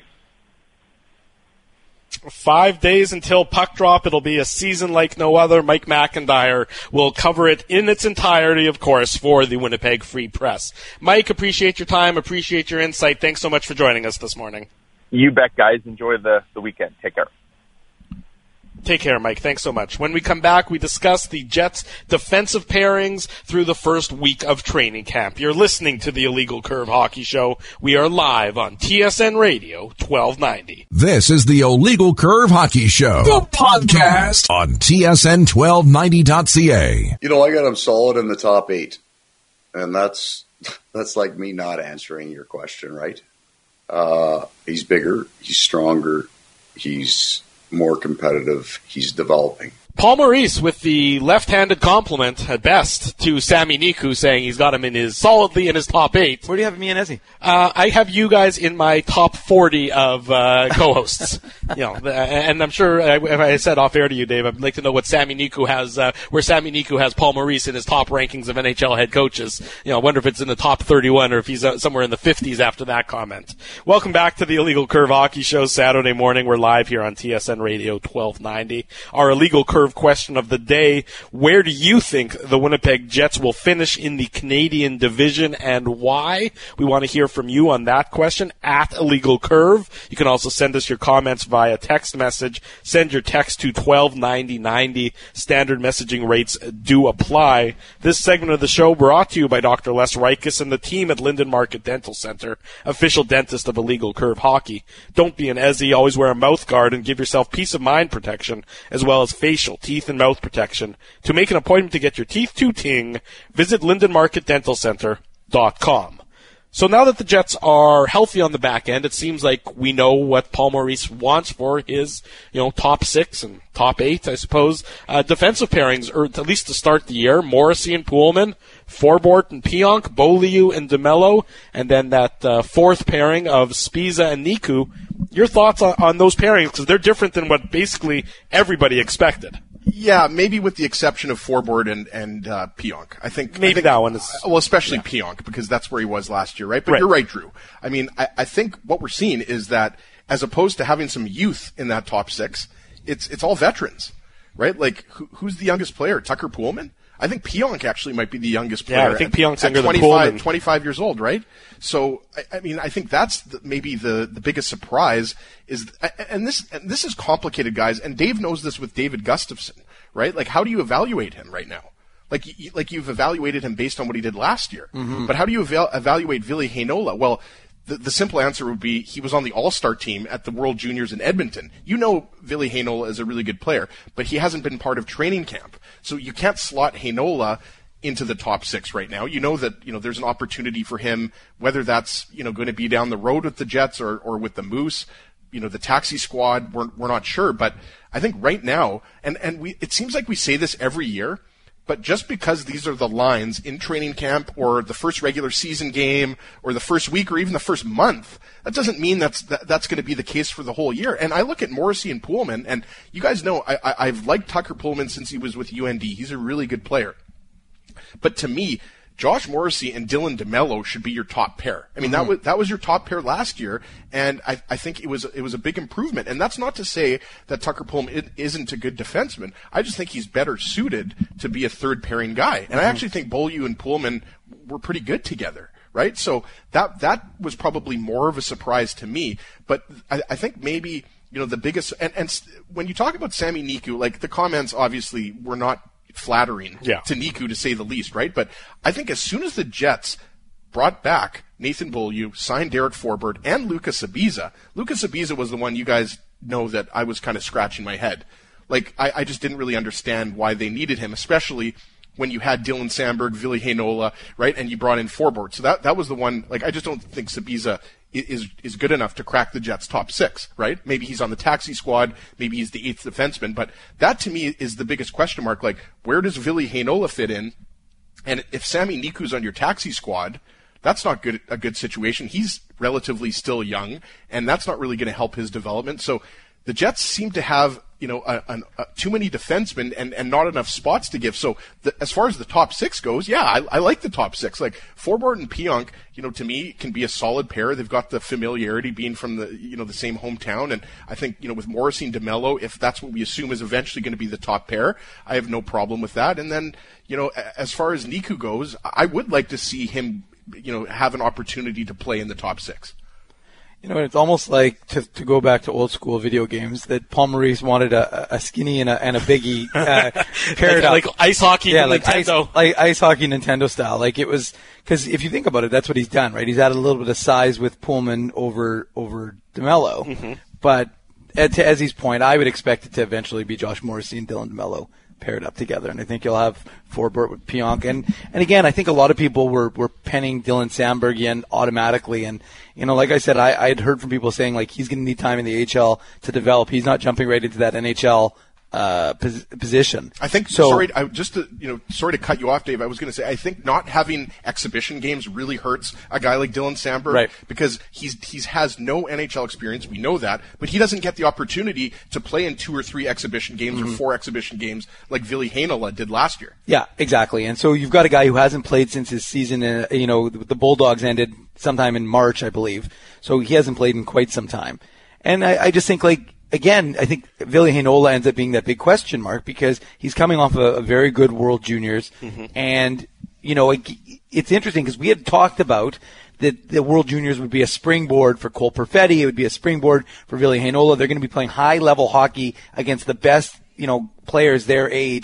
5 days until puck drop. It'll be a season like no other. Mike McIntyre will cover it in its entirety, of course, for the Winnipeg Free Press. Mike, appreciate your time, appreciate your insight. Thanks so much for joining us this morning. You bet, guys. Enjoy the weekend. Take care. Take care, Mike. Thanks so much. When we come back, we discuss the Jets' defensive pairings through the first week of training camp. You're listening to the Illegal Curve Hockey Show. We are live on TSN Radio 1290. This is the Illegal Curve Hockey Show, the podcast on TSN1290.ca. I got him solid in the top 8, and that's like me not answering your question, right? He's bigger, he's stronger, he's more competitive, he's developing. Paul Maurice with the left-handed compliment at best to Sami Niku, saying he's got him solidly in his top 8. Where do you have me and Ezzy? I have you guys in my top 40 of co-hosts. And I'm sure if I said off air to you, Dave, I'd like to know what Sami Niku has, where Sami Niku has Paul Maurice in his top rankings of NHL head coaches. I wonder if it's in the top 31 or if he's somewhere in the 50s after that comment. Welcome back to the Illegal Curve Hockey Show. Saturday morning, we're live here on TSN Radio 1290. Our Illegal Curve question of the day: where do you think the Winnipeg Jets will finish in the Canadian division, and why? We want to hear from you on that question at Illegal Curve. You can also send us your comments via text message. Send your text to 129090. Standard messaging rates do apply. This segment of the show brought to you by Dr. Les Reikus and the team at Linden Market Dental Center, official dentist of Illegal Curve Hockey. Don't be an Ezzy. Always wear a mouth guard and give yourself peace of mind protection, as well as facial dental, teeth, and mouth protection. To make an appointment to get your teeth tuting, visit LindenMarketDentalCenter.com. So now that the Jets are healthy on the back end, it seems like we know what Paul Maurice wants for his, top 6 and top 8, I suppose, defensive pairings, or at least to start the year. Morrissey and Poolman, Forbort and Pionk, Beaulieu and DeMello, and then that fourth pairing of Spiza and Niku. Your thoughts on those pairings, because they're different than what basically everybody expected. Yeah, maybe with the exception of Forbort and Pionk. I think that one is... Well, especially Pionk, because that's where he was last year, right? But You're right, Drew. I mean, I think what we're seeing is that as opposed to having some youth in that top 6, it's all veterans, right? Like, who's the youngest player? Tucker Poolman? I think Pionk actually might be the youngest player. Yeah, I think Pionk's younger than Poolman. 25 years old, right? So, I mean, I think that's maybe the biggest surprise is, and this is complicated, guys, and Dave knows this with David Gustafsson, right? Like, how do you evaluate him right now? Like you've evaluated him based on what he did last year. Mm-hmm. But how do you evaluate Ville Heinola? Well, the simple answer would be he was on the All-Star team at the World Juniors in Edmonton. You know Ville Heinola is a really good player, but he hasn't been part of training camp. So you can't slot Heinola into the top 6 right now. You know that, there's an opportunity for him, whether that's, going to be down the road with the Jets or with the Moose. The taxi squad, we're not sure. But I think right now, and it seems like we say this every year, but just because these are the lines in training camp or the first regular season game or the first week or even the first month, that doesn't mean that's going to be the case for the whole year. And I look at Morrissey and Poolman, and you guys know I've liked Tucker Poolman since he was with UND. He's a really good player. But to me, Josh Morrissey and Dylan DeMello should be your top pair. I mean, that was your top pair last year, and I think it was a big improvement. And that's not to say that Tucker Poolman isn't a good defenseman. I just think he's better suited to be a third pairing guy. And I actually think Beaulieu and Poolman were pretty good together, right? So that was probably more of a surprise to me. But I think maybe, the biggest, and when you talk about Sami Niku, like the comments obviously were not flattering to Niku, to say the least, right? But I think as soon as the Jets brought back Nathan Beaulieu, signed Derek Forbort, and Lucas Sabiza was the one you guys know that I was kind of scratching my head. Like, I just didn't really understand why they needed him, especially when you had Dylan Samberg, Ville Heinola, right? And you brought in Forbort. So that was the one, like, I just don't think Sabiza is good enough to crack the Jets' top 6, right? Maybe he's on the taxi squad, maybe he's the 8th defenseman, but that to me is the biggest question mark. Like, where does Ville Heinola fit in? And if Sami Niku's on your taxi squad, that's not a good situation. He's relatively still young, and that's not really going to help his development. So the Jets seem to have, too many defensemen and not enough spots to give. So as far as the top 6 goes, I like the top 6. Like Forbort and Pionk, to me can be a solid pair. They've got the familiarity being from the same hometown. And I think, with Morrissey and DeMello, if that's what we assume is eventually going to be the top pair, I have no problem with that. And then, as far as Niku goes, I would like to see him, have an opportunity to play in the top 6. It's almost like, to go back to old school video games, that Paul Maurice wanted a skinny and a biggie paired up. Like ice hockey, Nintendo. Ice hockey Nintendo style. Like it was, because if you think about it, that's what he's done, right? He's added a little bit of size with Poolman over DeMello. Mm-hmm. But to Ezzy's point, I would expect it to eventually be Josh Morrissey and Dylan DeMello paired up together, and I think you'll have Forbort with Pionk, and again, I think a lot of people were penning Dylan Samberg in automatically, and like I said, I had heard from people saying like he's going to need time in the AHL to develop. He's not jumping right into that NHL position. I think, sorry to cut you off, Dave, I was going to say, I think not having exhibition games really hurts a guy like Dylan Samberg, right? Because he has no NHL experience, we know that, but he doesn't get the opportunity to play in 2 or 3 exhibition games or 4 exhibition games like Ville Heinola did last year. Yeah, exactly. And so you've got a guy who hasn't played since his season, the Bulldogs ended sometime in March, I believe. So he hasn't played in quite some time. And I just think, like, again, I think Ville Heinola ends up being that big question mark because he's coming off a very good World Juniors. Mm-hmm. And, it's interesting because we had talked about that the World Juniors would be a springboard for Cole Perfetti. It would be a springboard for Ville Heinola. They're going to be playing high-level hockey against the best, players their age.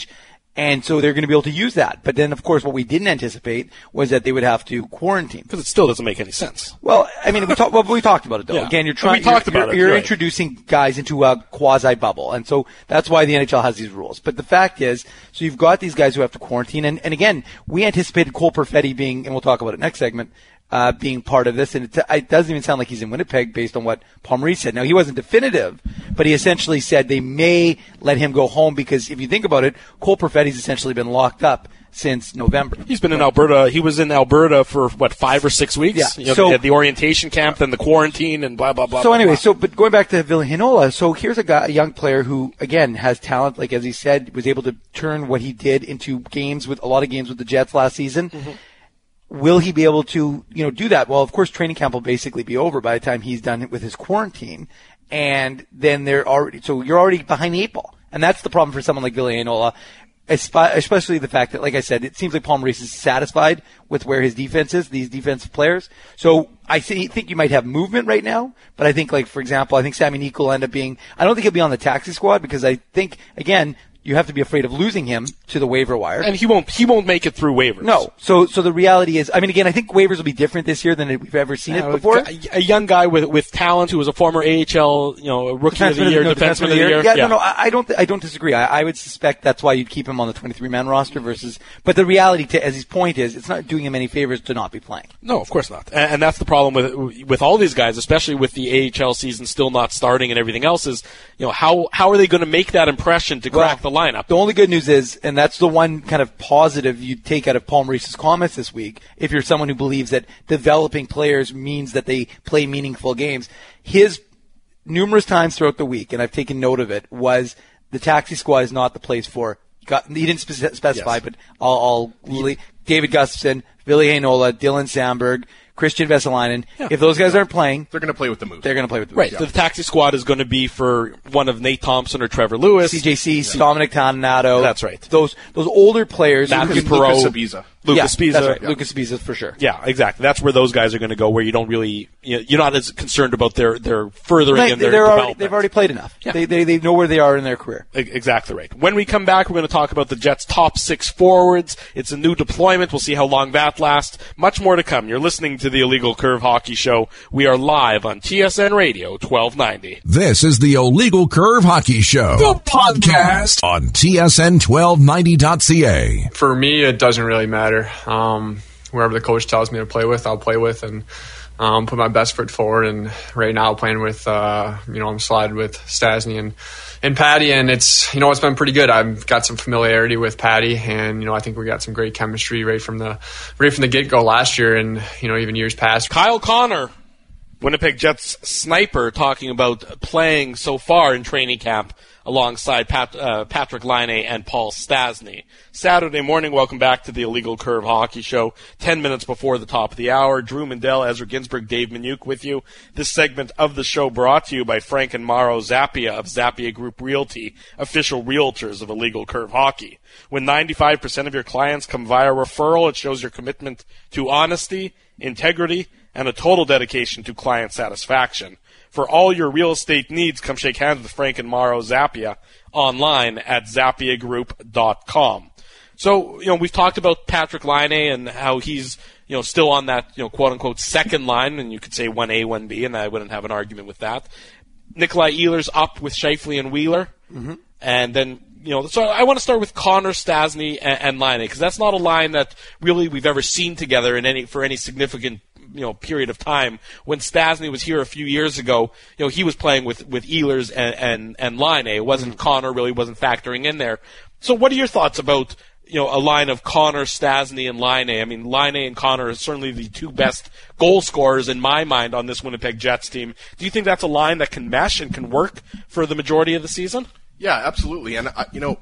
And so they're going to be able to use that. But then, of course, what we didn't anticipate was that they would have to quarantine. Because it still doesn't make any sense. Well, I mean, we talked about it, though. Yeah. Again, you're introducing guys into a quasi-bubble. And so that's why the NHL has these rules. But the fact is, so you've got these guys who have to quarantine. And again, we anticipated Cole Perfetti being, and we'll talk about it next segment, being part of this, and it doesn't even sound like he's in Winnipeg based on what Paul Maurice said. Now, he wasn't definitive, but he essentially said they may let him go home because if you think about it, Cole Perfetti's essentially been locked up since November. He's been in Alberta. He was in Alberta for, 5 or 6 weeks? Yeah. So, the orientation camp, then the quarantine, and blah, blah, blah. So anyway, blah. but going back to Ville Heinola, so here's a young player who, again, has talent, like as he said, was able to turn what he did into a lot of games with the Jets last season. Mm-hmm. Will he be able to, do that? Well, of course, training camp will basically be over by the time he's done with his quarantine. And then you're already behind the 8 ball. And that's the problem for someone like Ville Heinola, especially the fact that, like I said, it seems like Paul Maurice is satisfied with where his defense is, these defensive players. So I think you might have movement right now, but I think, like, for example, I think Sami Niku will end up being, I don't think he'll be on the taxi squad because I think, again, you have to be afraid of losing him to the waiver wire. And he won't make it through waivers. No. So the reality is, I mean, again, I think waivers will be different this year than we've ever seen it before. A young guy with talent who was a former AHL, rookie of the year, defenseman of the year. Yeah. No, I don't disagree. I would suspect that's why you'd keep him on the 23-man roster but the reality, as his point is, it's not doing him any favors to not be playing. No, of course not. And that's the problem with all these guys, especially with the AHL season still not starting and everything else is, how are they going to make that impression to crack the lineup? The only good news is, and that's the one kind of positive you take out of Paul Maurice's comments this week, if you're someone who believes that developing players means that they play meaningful games, his numerous times throughout the week, and I've taken note of it, was the taxi squad is not the place for. He didn't specify, yes. But David Gustafsson, Ville Heinola, Dylan Samberg, Christian Vesalainen. Yeah. If those guys aren't playing, they're going to play with the Moose. They're going to play with the Moose. Right. Yeah. The taxi squad is going to be for one of Nate Thompson or Trevor Lewis. CJC, Dominic Toninato. That's right. Those older players. Lucas Sbisa. Lucas Sbisa. That's right. Yeah. Lucas Sbisa for sure. Yeah, exactly. That's where those guys are going to go, where you don't really, you're not as concerned about their furthering in their development. They've already played enough. Yeah. They know where they are in their career. Exactly right. When we come back, we're going to talk about the Jets' top 6 forwards. It's a new deployment. We'll see how long that lasts. Much more to come. You're listening to the Illegal Curve Hockey Show. We are live on TSN Radio 1290. This is the Illegal Curve Hockey Show, the podcast on TSN1290.ca. For me, it doesn't really matter. Wherever the coach tells me to play with, I'll play with and put my best foot forward. And right now, playing with, I'm slotted with Stastny and Patty, and it's been pretty good. I've got some familiarity with Patty, and I think we got some great chemistry right from the get-go last year, and even years past. Kyle Connor, Winnipeg Jets sniper, talking about playing so far in training camp alongside Patrick Laine and Paul Stastny. Saturday morning, welcome back to the Illegal Curve Hockey Show. 10 minutes before the top of the hour, Drew Mandel, Ezra Ginsburg, Dave Minuk with you. This segment of the show brought to you by Frank and Mauro Zappia of Zappia Group Realty, official realtors of Illegal Curve Hockey. When 95% of your clients come via referral, it shows your commitment to honesty, integrity, and a total dedication to client satisfaction. For all your real estate needs, come shake hands with Frank and Mauro Zappia online at zappiagroup.com. So, we've talked about Patrick Laine and how he's, still on that, quote-unquote second line, and you could say 1A, 1B, and I wouldn't have an argument with that. Nikolai Ehlers up with Scheifele and Wheeler. Mm-hmm. And then, so I want to start with Connor, Stastny, and Laine, because that's not a line that really we've ever seen together for any significant period of time. When Stastny was here a few years ago, he was playing with Ehlers and Laine. It wasn't Connor really wasn't factoring in there. So what are your thoughts about, a line of Connor, Stastny, and Laine? I mean, Laine and Connor are certainly the two best goal scorers in my mind on this Winnipeg Jets team. Do you think that's a line that can mesh and can work for the majority of the season? Yeah, absolutely. And,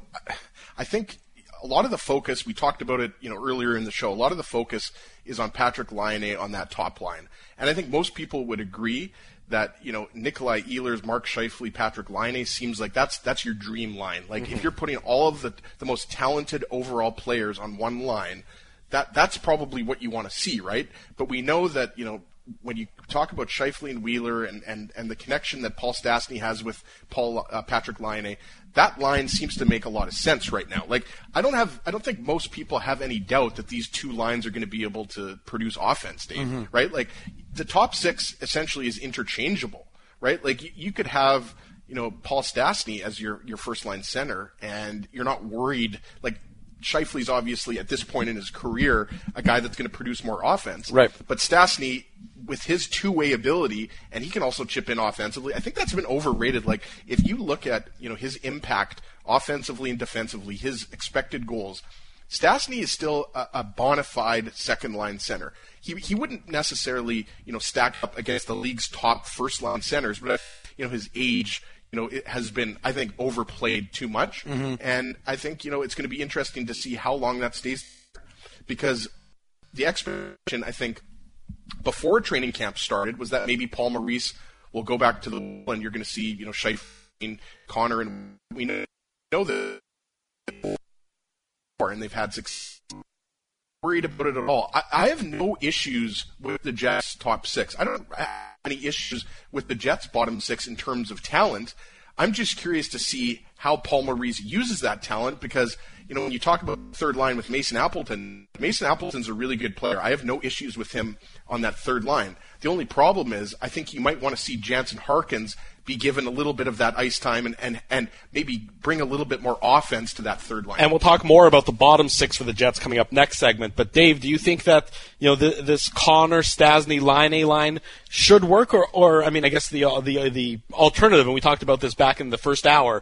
I think a lot of the focus, we talked about it, earlier in the show, a lot of the focus is on Patrick Laine on that top line. And I think most people would agree that, Nikolai Ehlers, Mark Scheifele, Patrick Laine seems like that's your dream line. Like, if you're putting all of the most talented overall players on one line, that's probably what you want to see, right? But we know that, when you talk about Scheifele and Wheeler and the connection that Paul Stastny has with Patrick Laine, that line seems to make a lot of sense right now. Like, I don't think most people have any doubt that these two lines are going to be able to produce offense, Dave, right? Like, the top six essentially is interchangeable, right? Like, you could have, Paul Stastny as your first line center, and you're not worried. Like, Scheifele's obviously at this point in his career a guy that's going to produce more offense, right? But Stastny, with his two-way ability, and he can also chip in offensively, I think that's been overrated. Like, if you look at his impact offensively and defensively, his expected goals, Stastny is still a bona fide second line center. He wouldn't necessarily stack up against the league's top first line centers, but his age, it has been, I think, overplayed too much. And I think, it's going to be interesting to see how long that stays, because the expectation, I think, before training camp started was that maybe Paul Maurice will go back to the wall and you're going to see, Scheifele, Connor, and we know that, and they've had success. Worried about it at all. I have no issues with the Jets' top six. I don't have any issues with the Jets' bottom six in terms of talent. I'm just curious to see how Paul Maurice uses that talent, because, when you talk about the third line with Mason Appleton's a really good player. I have no issues with him on that third line. The only problem is I think you might want to see Jansen Harkins be given a little bit of that ice time and maybe bring a little bit more offense to that third line. And we'll talk more about the bottom six for the Jets coming up next segment. But Dave, do you think that this Connor, Stastny, Laine line should work, or I mean, I guess the alternative, and we talked about this back in the first hour,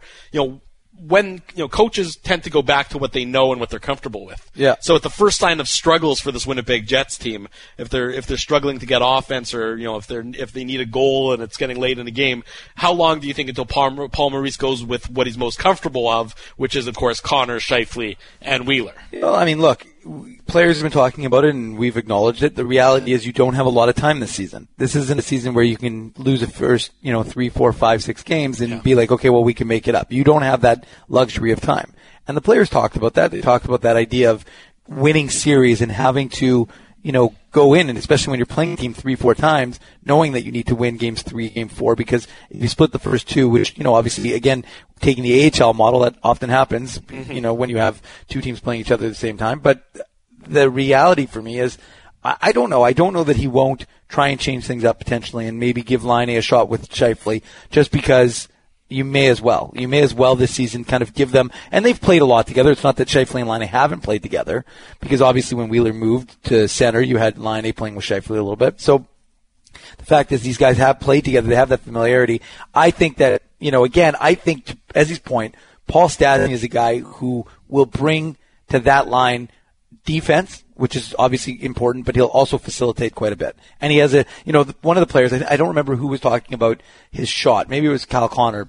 when coaches tend to go back to what they know and what they're comfortable with. Yeah. So at the first sign of struggles for this Winnipeg Jets team, if they're struggling to get offense, or if they need a goal and it's getting late in the game, how long do you think until Paul Maurice goes with what he's most comfortable of, which is of course Connor, Scheifele, and Wheeler? Well, I mean, look, players have been talking about it, and we've acknowledged it. The reality is you don't have a lot of time this season. This isn't a season where you can lose the first, 3, 4, 5, 6 games and be like, okay, well, we can make it up. You don't have that luxury of time. And the players talked about that. They talked about that idea of winning series and having to, go in, and especially when you're playing a team 3-4 times, knowing that you need to win games 3, game 4, because if you split the first two, which, obviously, again, taking the AHL model, that often happens, when you have two teams playing each other at the same time. But the reality for me is, I don't know. I don't know that he won't try and change things up potentially and maybe give Laine a shot with Scheifele, just because you may as well. You may as well this season kind of give them, and they've played a lot together. It's not that Scheifele and Laine haven't played together, because obviously when Wheeler moved to center, you had Laine playing with Scheifele a little bit. So the fact is these guys have played together. They have that familiarity. I think that, again, I think, as his point, Paul Stastny is a guy who will bring to that line defense, which is obviously important, but he'll also facilitate quite a bit. And he has one of the players, I don't remember who was talking about his shot. Maybe it was Kyle Connor,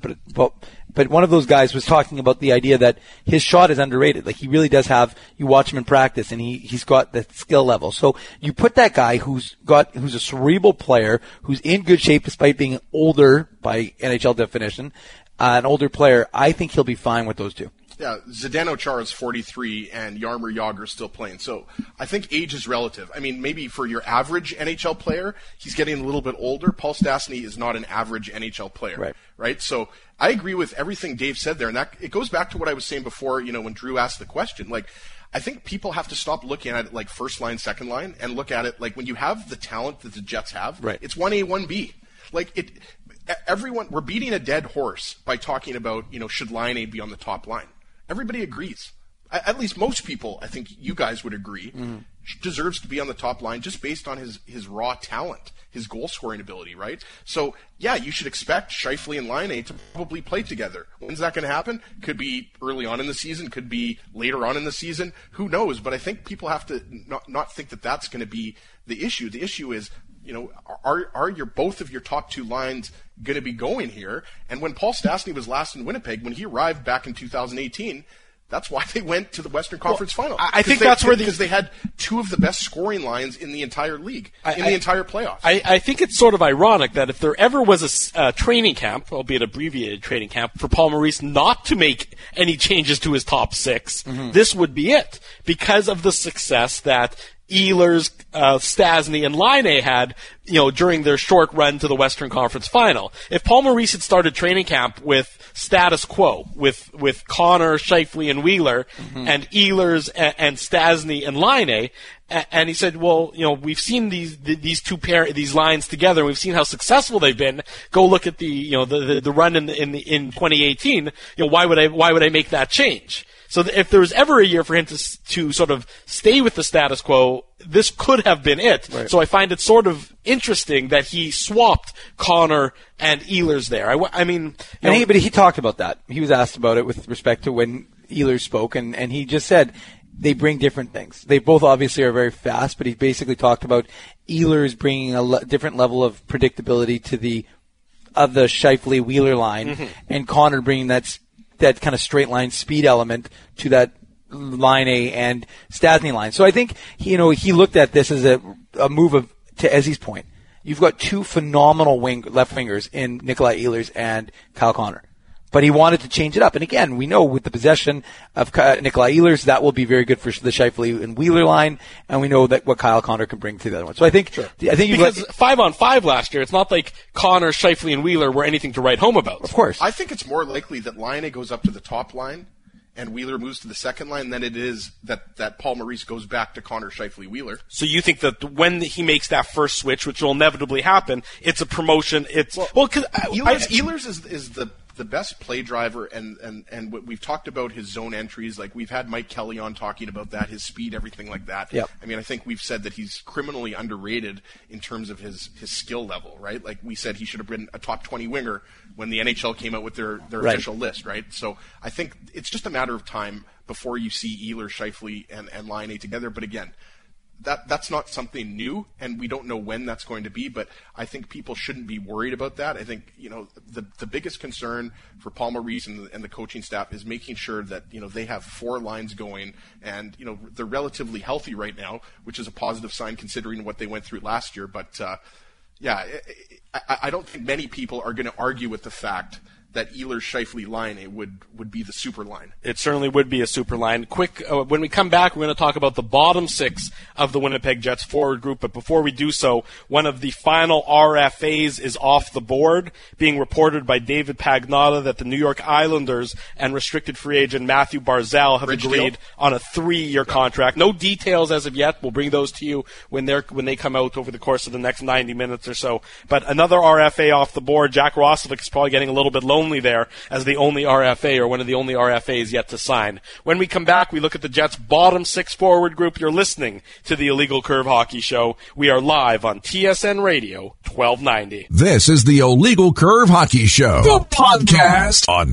but one of those guys was talking about the idea that his shot is underrated. Like, he really does have, you watch him in practice, and he's got that skill level. So you put that guy who's a cerebral player, who's in good shape despite being older by NHL definition, an older player, I think he'll be fine with those two. Yeah, Zdeno Chara is 43 and Jaromir Jagr is still playing. So I think age is relative. I mean, maybe for your average NHL player, he's getting a little bit older. Paul Stastny is not an average NHL player. Right? So I agree with everything Dave said there. And that it goes back to what I was saying before, when Drew asked the question. Like, I think people have to stop looking at it like first line, second line, and look at it like when you have the talent that the Jets have, it's 1A, 1B. Like, everyone, we're beating a dead horse by talking about, should Laine be on the top line? Everybody agrees. At least most people, I think you guys would agree, deserves to be on the top line just based on his raw talent, his goal-scoring ability, right? So, yeah, you should expect Scheifele and Laine to probably play together. When's that going to happen? Could be early on in the season, could be later on in the season. Who knows? But I think people have to not think that that's going to be the issue. The issue is, are both of your top two lines going to be going here? And when Paul Stastny was last in Winnipeg, when he arrived back in 2018, that's why they went to the Western Conference Final. I think that's where because they had two of the best scoring lines in the entire league, the entire playoffs. I think it's sort of ironic that if there ever was a training camp, albeit abbreviated training camp, for Paul Maurice not to make any changes to his top six, this would be it, because of the success that Ehlers, Stastny, and Laine had, during their short run to the Western Conference Final. If Paul Maurice had started training camp with status quo, with Connor, Scheifele, and Wheeler, and Ehlers and Stastny and Laine, and he said, well, we've seen these these lines together, and we've seen how successful they've been. Go look at the run in 2018. Why would I make that change? So if there was ever a year for him to sort of stay with the status quo, this could have been it. Right. So I find it sort of interesting that he swapped Connor and Ehlers there. But he talked about that. He was asked about it with respect to when Ehlers spoke, and he just said they bring different things. They both obviously are very fast, but he basically talked about Ehlers bringing a different level of predictability to the Scheifele Wheeler line, and Connor bringing that kind of straight line speed element to that Laine and Stastny line. So I think he looked at this as a move to Ezzy's point. You've got two phenomenal left wingers in Nikolai Ehlers and Kyle Connor. But he wanted to change it up. And again, we know with the possession of Nikolai Ehlers, that will be very good for the Scheifele and Wheeler line. And we know that what Kyle Connor can bring to the other one. So I think, because 5-on-5 last year, it's not like Connor, Scheifele, and Wheeler were anything to write home about. Of course. I think it's more likely that Laine goes up to the top line and Wheeler moves to the second line than it is that Paul Maurice goes back to Connor, Scheifele, Wheeler. So you think that when he makes that first switch, which will inevitably happen, it's a promotion. Ehlers is the best play driver, and we've talked about his zone entries. Like, we've had Mike Kelly on talking about that, his speed, everything like that. Yep. I think we've said that he's criminally underrated in terms of his skill level, right? Like, we said he should have been a top 20 winger when the NHL came out with their right. official list, right? So I think it's just a matter of time before you see Ehlers, Scheifele, and Laine together. But again, that's not something new, and we don't know when that's going to be, but I think people shouldn't be worried about that. I think, the biggest concern for Paul Maurice and the coaching staff is making sure that, they have four lines going, and, they're relatively healthy right now, which is a positive sign considering what they went through last year. But, I don't think many people are going to argue with the fact that Ehlers, Scheifele, Laine would be the super line. It certainly would be a super line. Quick, when we come back, we're going to talk about the bottom six of the Winnipeg Jets forward group. But before we do so, one of the final RFAs is off the board, being reported by David Pagnotta that the New York Islanders and restricted free agent Matthew Barzal have agreed on a 3-year contract. No details as of yet. We'll bring those to you when they come out over the course of the next 90 minutes or so. But another RFA off the board. Jack Roslovic is probably getting a little bit lonely there as the only RFA, or one of the only RFAs yet to sign. When we come back, we look at the Jets' bottom six forward group. You're listening to the Illegal Curve Hockey Show. We are live on TSN Radio 1290. This is the Illegal Curve Hockey Show, the podcast on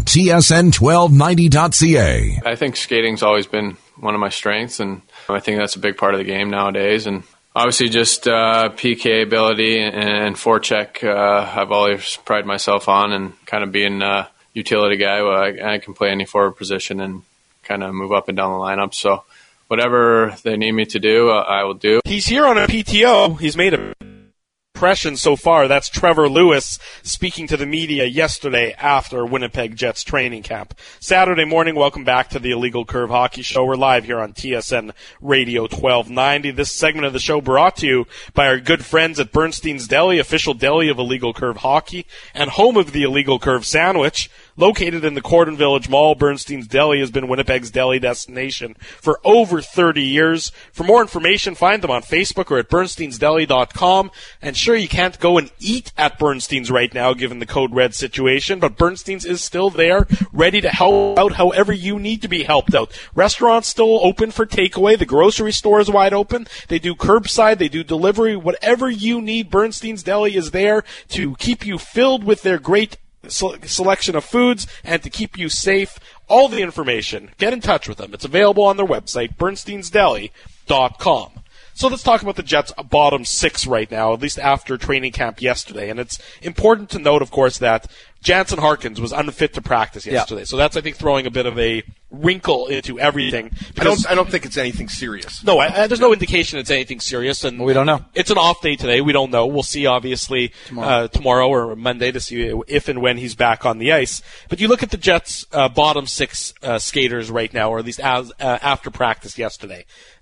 TSN1290.ca. I think skating's always been one of my strengths, and I think that's a big part of the game nowadays. And obviously, just PK ability and forecheck, I've always prided myself on, and kind of being a utility guy. I can play any forward position and kind of move up and down the lineup. So whatever they need me to do, I will do. He's here on a PTO. He's made a impression so far. That's Trevor Lewis speaking to the media yesterday after Winnipeg Jets training camp. Saturday morning, welcome back to the Illegal Curve Hockey Show. We're live here on TSN Radio 1290. This segment of the show brought to you by our good friends at Bernstein's Deli, official deli of Illegal Curve Hockey and home of the Illegal Curve Sandwich. Located in the Cordon Village Mall, Bernstein's Deli has been Winnipeg's deli destination for over 30 years. For more information, find them on Facebook or at bernsteinsdeli.com. And sure, you can't go and eat at Bernstein's right now given the Code Red situation, but Bernstein's is still there, ready to help out however you need to be helped out. Restaurants still open for takeaway. The grocery store is wide open. They do curbside. They do delivery. Whatever you need, Bernstein's Deli is there to keep you filled with their great selection of foods and to keep you safe. All the information, get in touch with them. It's available on their website, bernsteinsdeli.com. So let's talk about the Jets' bottom six right now, at least after training camp yesterday. And it's important to note, of course, that Jansen Harkins was unfit to practice yesterday. Yeah. So that's, I think, throwing a bit of a wrinkle into everything. I don't think it's anything serious. No, there's no indication it's anything serious. And we don't know. It's an off day today. We don't know. We'll see, obviously, tomorrow or Monday to see if and when he's back on the ice. But you look at the Jets' bottom six skaters right now, or at least after practice yesterday.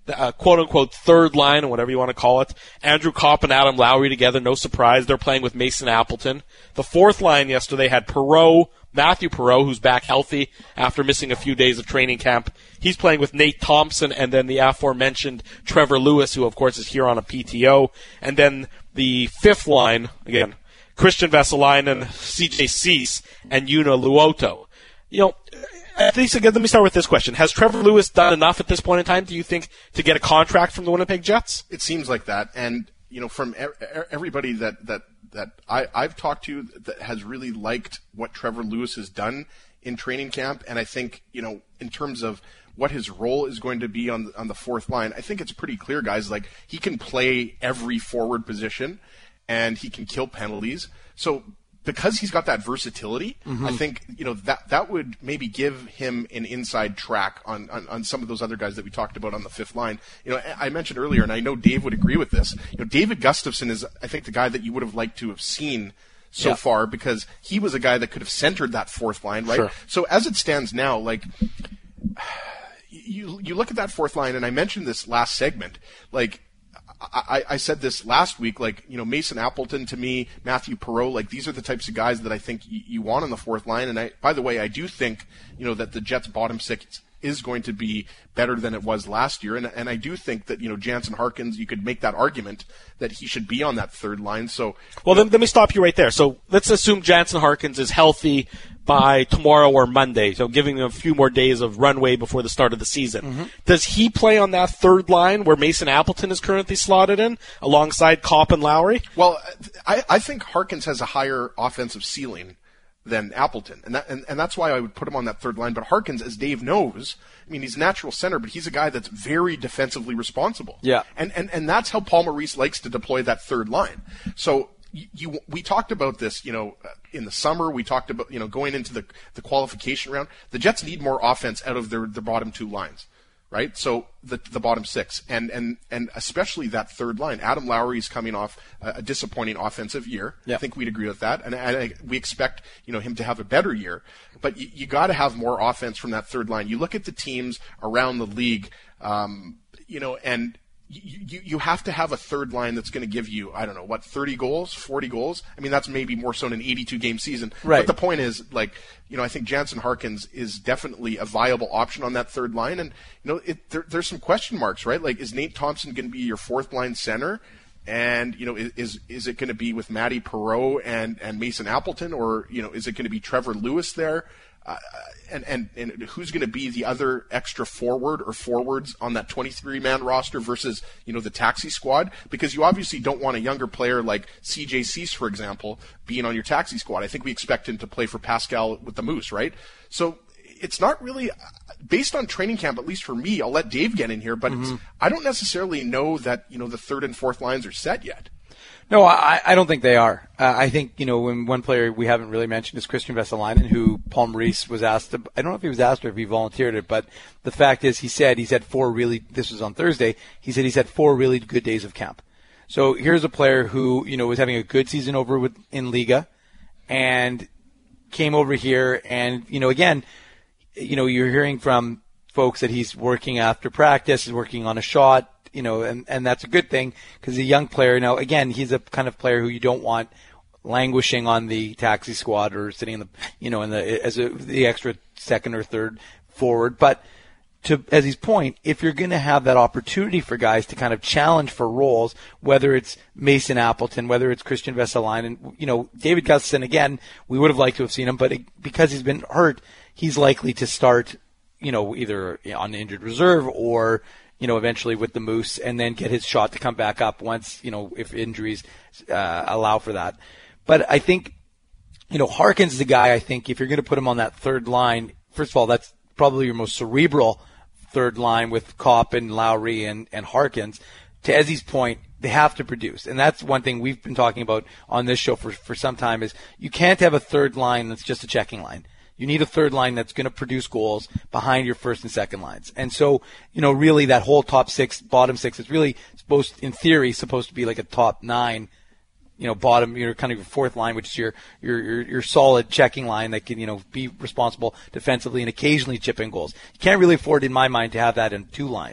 quote-unquote third line, or whatever you want to call it. Andrew Kopp and Adam Lowry together, no surprise. They're playing with Mason Appleton. The fourth line yesterday had Matthew Perreault, who's back healthy after missing a few days of training camp. He's playing with Nate Thompson, and then the aforementioned Trevor Lewis, who, of course, is here on a PTO. And then the fifth line, again, Christian Vesalainen, CJ Cease, and Yuna Luoto. At least, again, let me start with this question. Has Trevor Lewis done enough at this point in time, do you think, to get a contract from the Winnipeg Jets? It seems like that. And, from everybody that I've talked to that has really liked what Trevor Lewis has done in training camp, and I think, in terms of what his role is going to be on the fourth line, I think it's pretty clear, guys. Like, he can play every forward position, and he can kill penalties. So, because he's got that versatility, I think, that would maybe give him an inside track on some of those other guys that we talked about on the fifth line. I mentioned earlier, and I know Dave would agree with this, David Gustafsson is, I think, the guy that you would have liked to have seen so far, because he was a guy that could have centered that fourth line, right? Sure. So as it stands now, like, you look at that fourth line, and I mentioned this last segment, like, I said this last week, like, Mason Appleton to me, Matthew Perreault, like, these are the types of guys that I think you want on the fourth line. And by the way, I do think, that the Jets' bottom six is going to be better than it was last year. And I do think that, Jansen Harkins, you could make that argument that he should be on that third line. So, well, then let me stop you right there. So let's assume Jansen Harkins is healthy by tomorrow or Monday, so giving him a few more days of runway before the start of the season. Mm-hmm. Does he play on that third line where Mason Appleton is currently slotted in, alongside Kopp and Lowry? Well, I think Harkins has a higher offensive ceiling than Appleton, and that's why I would put him on that third line. But Harkins, as Dave knows, I mean, he's a natural center, but he's a guy that's very defensively responsible. Yeah. And that's how Paul Maurice likes to deploy that third line. So we talked about this, in the summer. We talked about, going into the qualification round. The Jets need more offense out of their bottom two lines, right? So the bottom six, and especially that third line. Adam Lowry is coming off a disappointing offensive year. Yeah. I think we'd agree with that, and we expect him to have a better year. But you got to have more offense from that third line. You look at the teams around the league, and you have to have a third line that's going to give you, 30 goals, 40 goals? I mean, that's maybe more so in an 82-game season. Right. But the point is, I think Jansen Harkins is definitely a viable option on that third line. And, there's some question marks, right? Like, is Nate Thompson going to be your fourth-line center? And, is it going to be with Matty Perreault and Mason Appleton? Or, is it going to be Trevor Lewis there? And who's going to be the other extra forward or forwards on that 23-man roster versus, the taxi squad? Because you obviously don't want a younger player like CJ Cease, for example, being on your taxi squad. I think we expect him to play for Pascal with the Moose, right? So it's not really based on training camp, at least for me. I'll let Dave get in here, but I don't necessarily know that, the third and fourth lines are set yet. No, I don't think they are. I think, when one player we haven't really mentioned is Christian Vesalainen, who Paul Maurice was asked, I don't know if he was asked or if he volunteered it, but the fact is he's had this was on Thursday, he's had 4 really good days of camp. So here's a player who, was having a good season over in Liga and came over here and, again, you're hearing from folks that he's working after practice, he's working on a shot, and that's a good thing because a young player. Now, again, he's a kind of player who you don't want languishing on the taxi squad or sitting in the extra second or third forward. But as his point, if you're going to have that opportunity for guys to kind of challenge for roles, whether it's Mason Appleton, whether it's Christian Vesalainen, David Gustafsson, again, we would have liked to have seen him, but because he's been hurt, he's likely to start, either on injured reserve or eventually with the Moose, and then get his shot to come back up once, if injuries allow for that. But I think, Harkins is a guy, I think, if you're going to put him on that third line, first of all, that's probably your most cerebral third line with Kopp and Lowry and Harkins. To Ezzy's point, they have to produce. And that's one thing we've been talking about on this show for some time is you can't have a third line that's just a checking line. You need a third line that's going to produce goals behind your first and second lines. And so, really that whole top six, bottom six is really in theory, supposed to be like a top 9, bottom, kind of your fourth line, which is your solid checking line that can, be responsible defensively and occasionally chip in goals. You can't really afford, in my mind, to have that in 2 lines.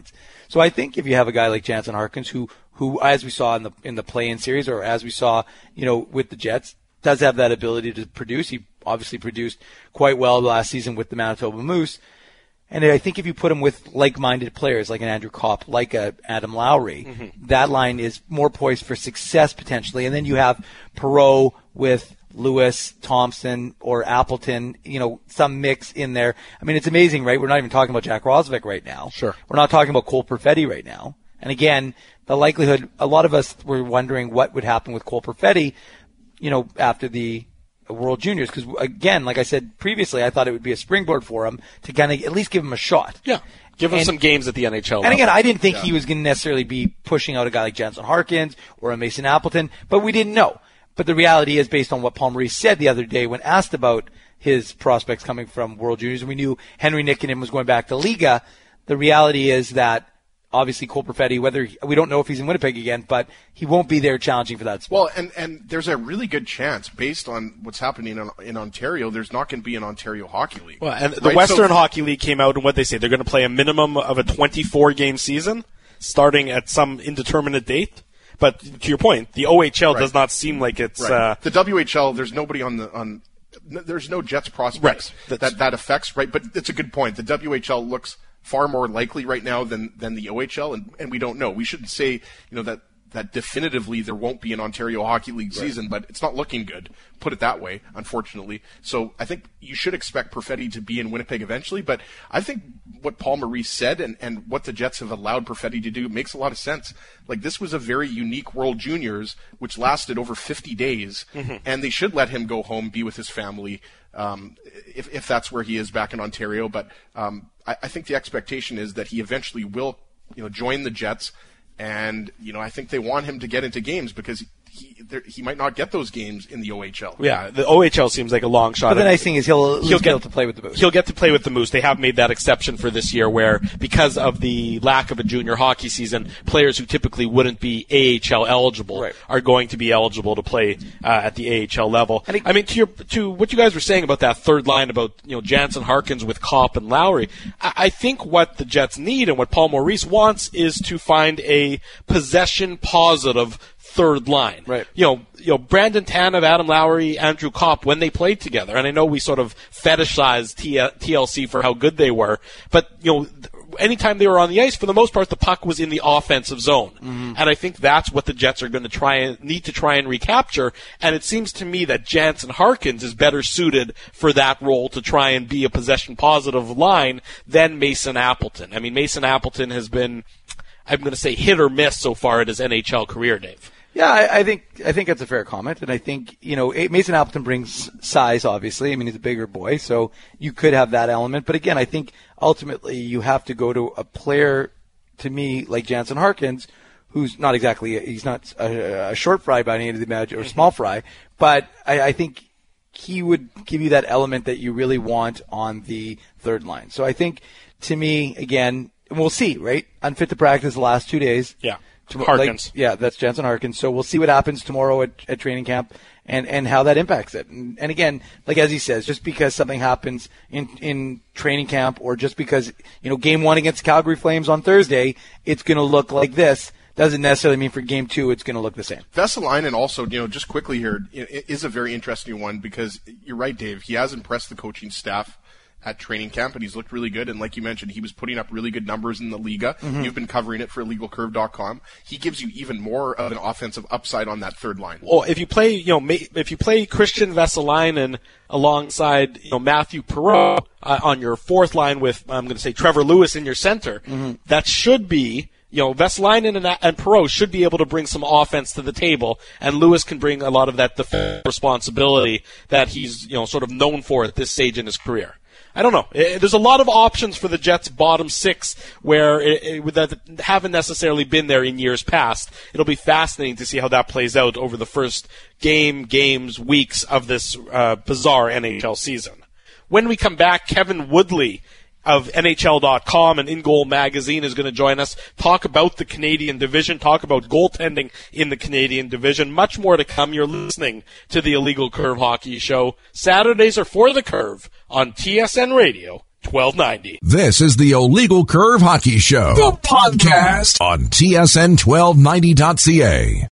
So I think if you have a guy like Jansen Harkins, who as we saw in the play-in series, or as we saw, with the Jets, does have that ability to produce. He obviously produced quite well last season with the Manitoba Moose. And I think if you put him with like-minded players like an Andrew Kopp, like a Adam Lowry, that line is more poised for success potentially. And then you have Perreault with Lewis, Thompson, or Appleton, some mix in there. I mean, it's amazing, right? We're not even talking about Jack Roslovic right now. Sure. We're not talking about Cole Perfetti right now. And again, the likelihood, a lot of us were wondering what would happen with Cole Perfetti, after the World Juniors, because again, like I said previously, I thought it would be a springboard for him to kind of at least give him a shot. Yeah, give him some games at the NHL level. And again, I didn't think he was going to necessarily be pushing out a guy like Jansen Harkins or a Mason Appleton, but we didn't know. But the reality is, based on what Paul Maurice said the other day when asked about his prospects coming from World Juniors, and we knew Henry Nikkanen was going back to Liga, the reality is that obviously Cole Perfetti, we don't know if he's in Winnipeg again, but he won't be there challenging for that spot. Well, and there's a really good chance, based on what's happening in Ontario, there's not going to be an Ontario Hockey League. Well, and the Western Hockey League came out, and what they say, they're going to play a minimum of a 24-game season, starting at some indeterminate date. But to your point, the OHL does not seem like it's the WHL. There's nobody there's no Jets prospects that affects, right? But it's a good point. The WHL looks far more likely right now than the OHL, and we don't know. We shouldn't say that definitively there won't be an Ontario Hockey League season, but it's not looking good. Put it that way, unfortunately. So I think you should expect Perfetti to be in Winnipeg eventually, but I think what Paul Maurice said and what the Jets have allowed Perfetti to do makes a lot of sense. Like, this was a very unique World Juniors, which lasted over 50 days, and they should let him go home, be with his family, if that's where he is back in Ontario. But I think the expectation is that he eventually will join the Jets. And, I think they want him to get into games because he might not get those games in the OHL. Yeah, the OHL seems like a long shot. But the nice thing is he'll get to play with the Moose. He'll get to play with the Moose. They have made that exception for this year where, because of the lack of a junior hockey season, players who typically wouldn't be AHL eligible are going to be eligible to play at the AHL level. I mean, to what you guys were saying about that third line about Jansen Harkins with Kopp and Lowry, I think what the Jets need and what Paul Maurice wants is to find a possession positive third line. Right. Brandon Tanev, Adam Lowry, Andrew Kopp, when they played together, and I know we sort of fetishized TLC for how good they were, but, anytime they were on the ice, for the most part, the puck was in the offensive zone. And I think that's what the Jets are going to need to try and recapture, and it seems to me that Jansen Harkins is better suited for that role to try and be a possession positive line than Mason Appleton. I mean, Mason Appleton has been, I'm going to say, hit or miss so far in his NHL career, Dave. Yeah, I think that's a fair comment, and I think Mason Appleton brings size. Obviously, I mean, he's a bigger boy, so you could have that element. But again, I think ultimately you have to go to a player, to me, like Jansen Harkins, who's not exactly he's not a short fry by any of the imagine or small fry, but I think he would give you that element that you really want on the third line. So I think, to me, again, we'll see. Right, unfit to practice the last 2 days. Yeah. Harkins. That's Jansen Harkins. So we'll see what happens tomorrow at training camp and how that impacts it. And again, like as he says, just because something happens in training camp or just because, game 1 against Calgary Flames on Thursday, it's going to look like this, doesn't necessarily mean for game 2 it's going to look the same. Vesalainen also, just quickly here, is a very interesting one because you're right, Dave. He has impressed the coaching staff at training camp, and he's looked really good. And like you mentioned, he was putting up really good numbers in the Liga. You've been covering it for illegalcurve.com. He gives you even more of an offensive upside on that third line. Well, if you play Christian Vesalainen alongside Matthew Perreault on your fourth line with, I'm going to say, Trevor Lewis in your center, that should be, Vesalainen and Perreault should be able to bring some offense to the table, and Lewis can bring a lot of that defensive responsibility that he's, sort of known for at this stage in his career. I don't know. There's a lot of options for the Jets' bottom 6 that haven't necessarily been there in years past. It'll be fascinating to see how that plays out over the first games, weeks of this bizarre NHL season. When we come back, Kevin Woodley of NHL.com and In Goal Magazine is going to join us, talk about the Canadian division, talk about goaltending in the Canadian division. Much more to come. You're listening to the Illegal Curve Hockey Show. Saturdays are for the Curve on TSN Radio 1290. This is the Illegal Curve Hockey Show, the podcast on TSN 1290.ca.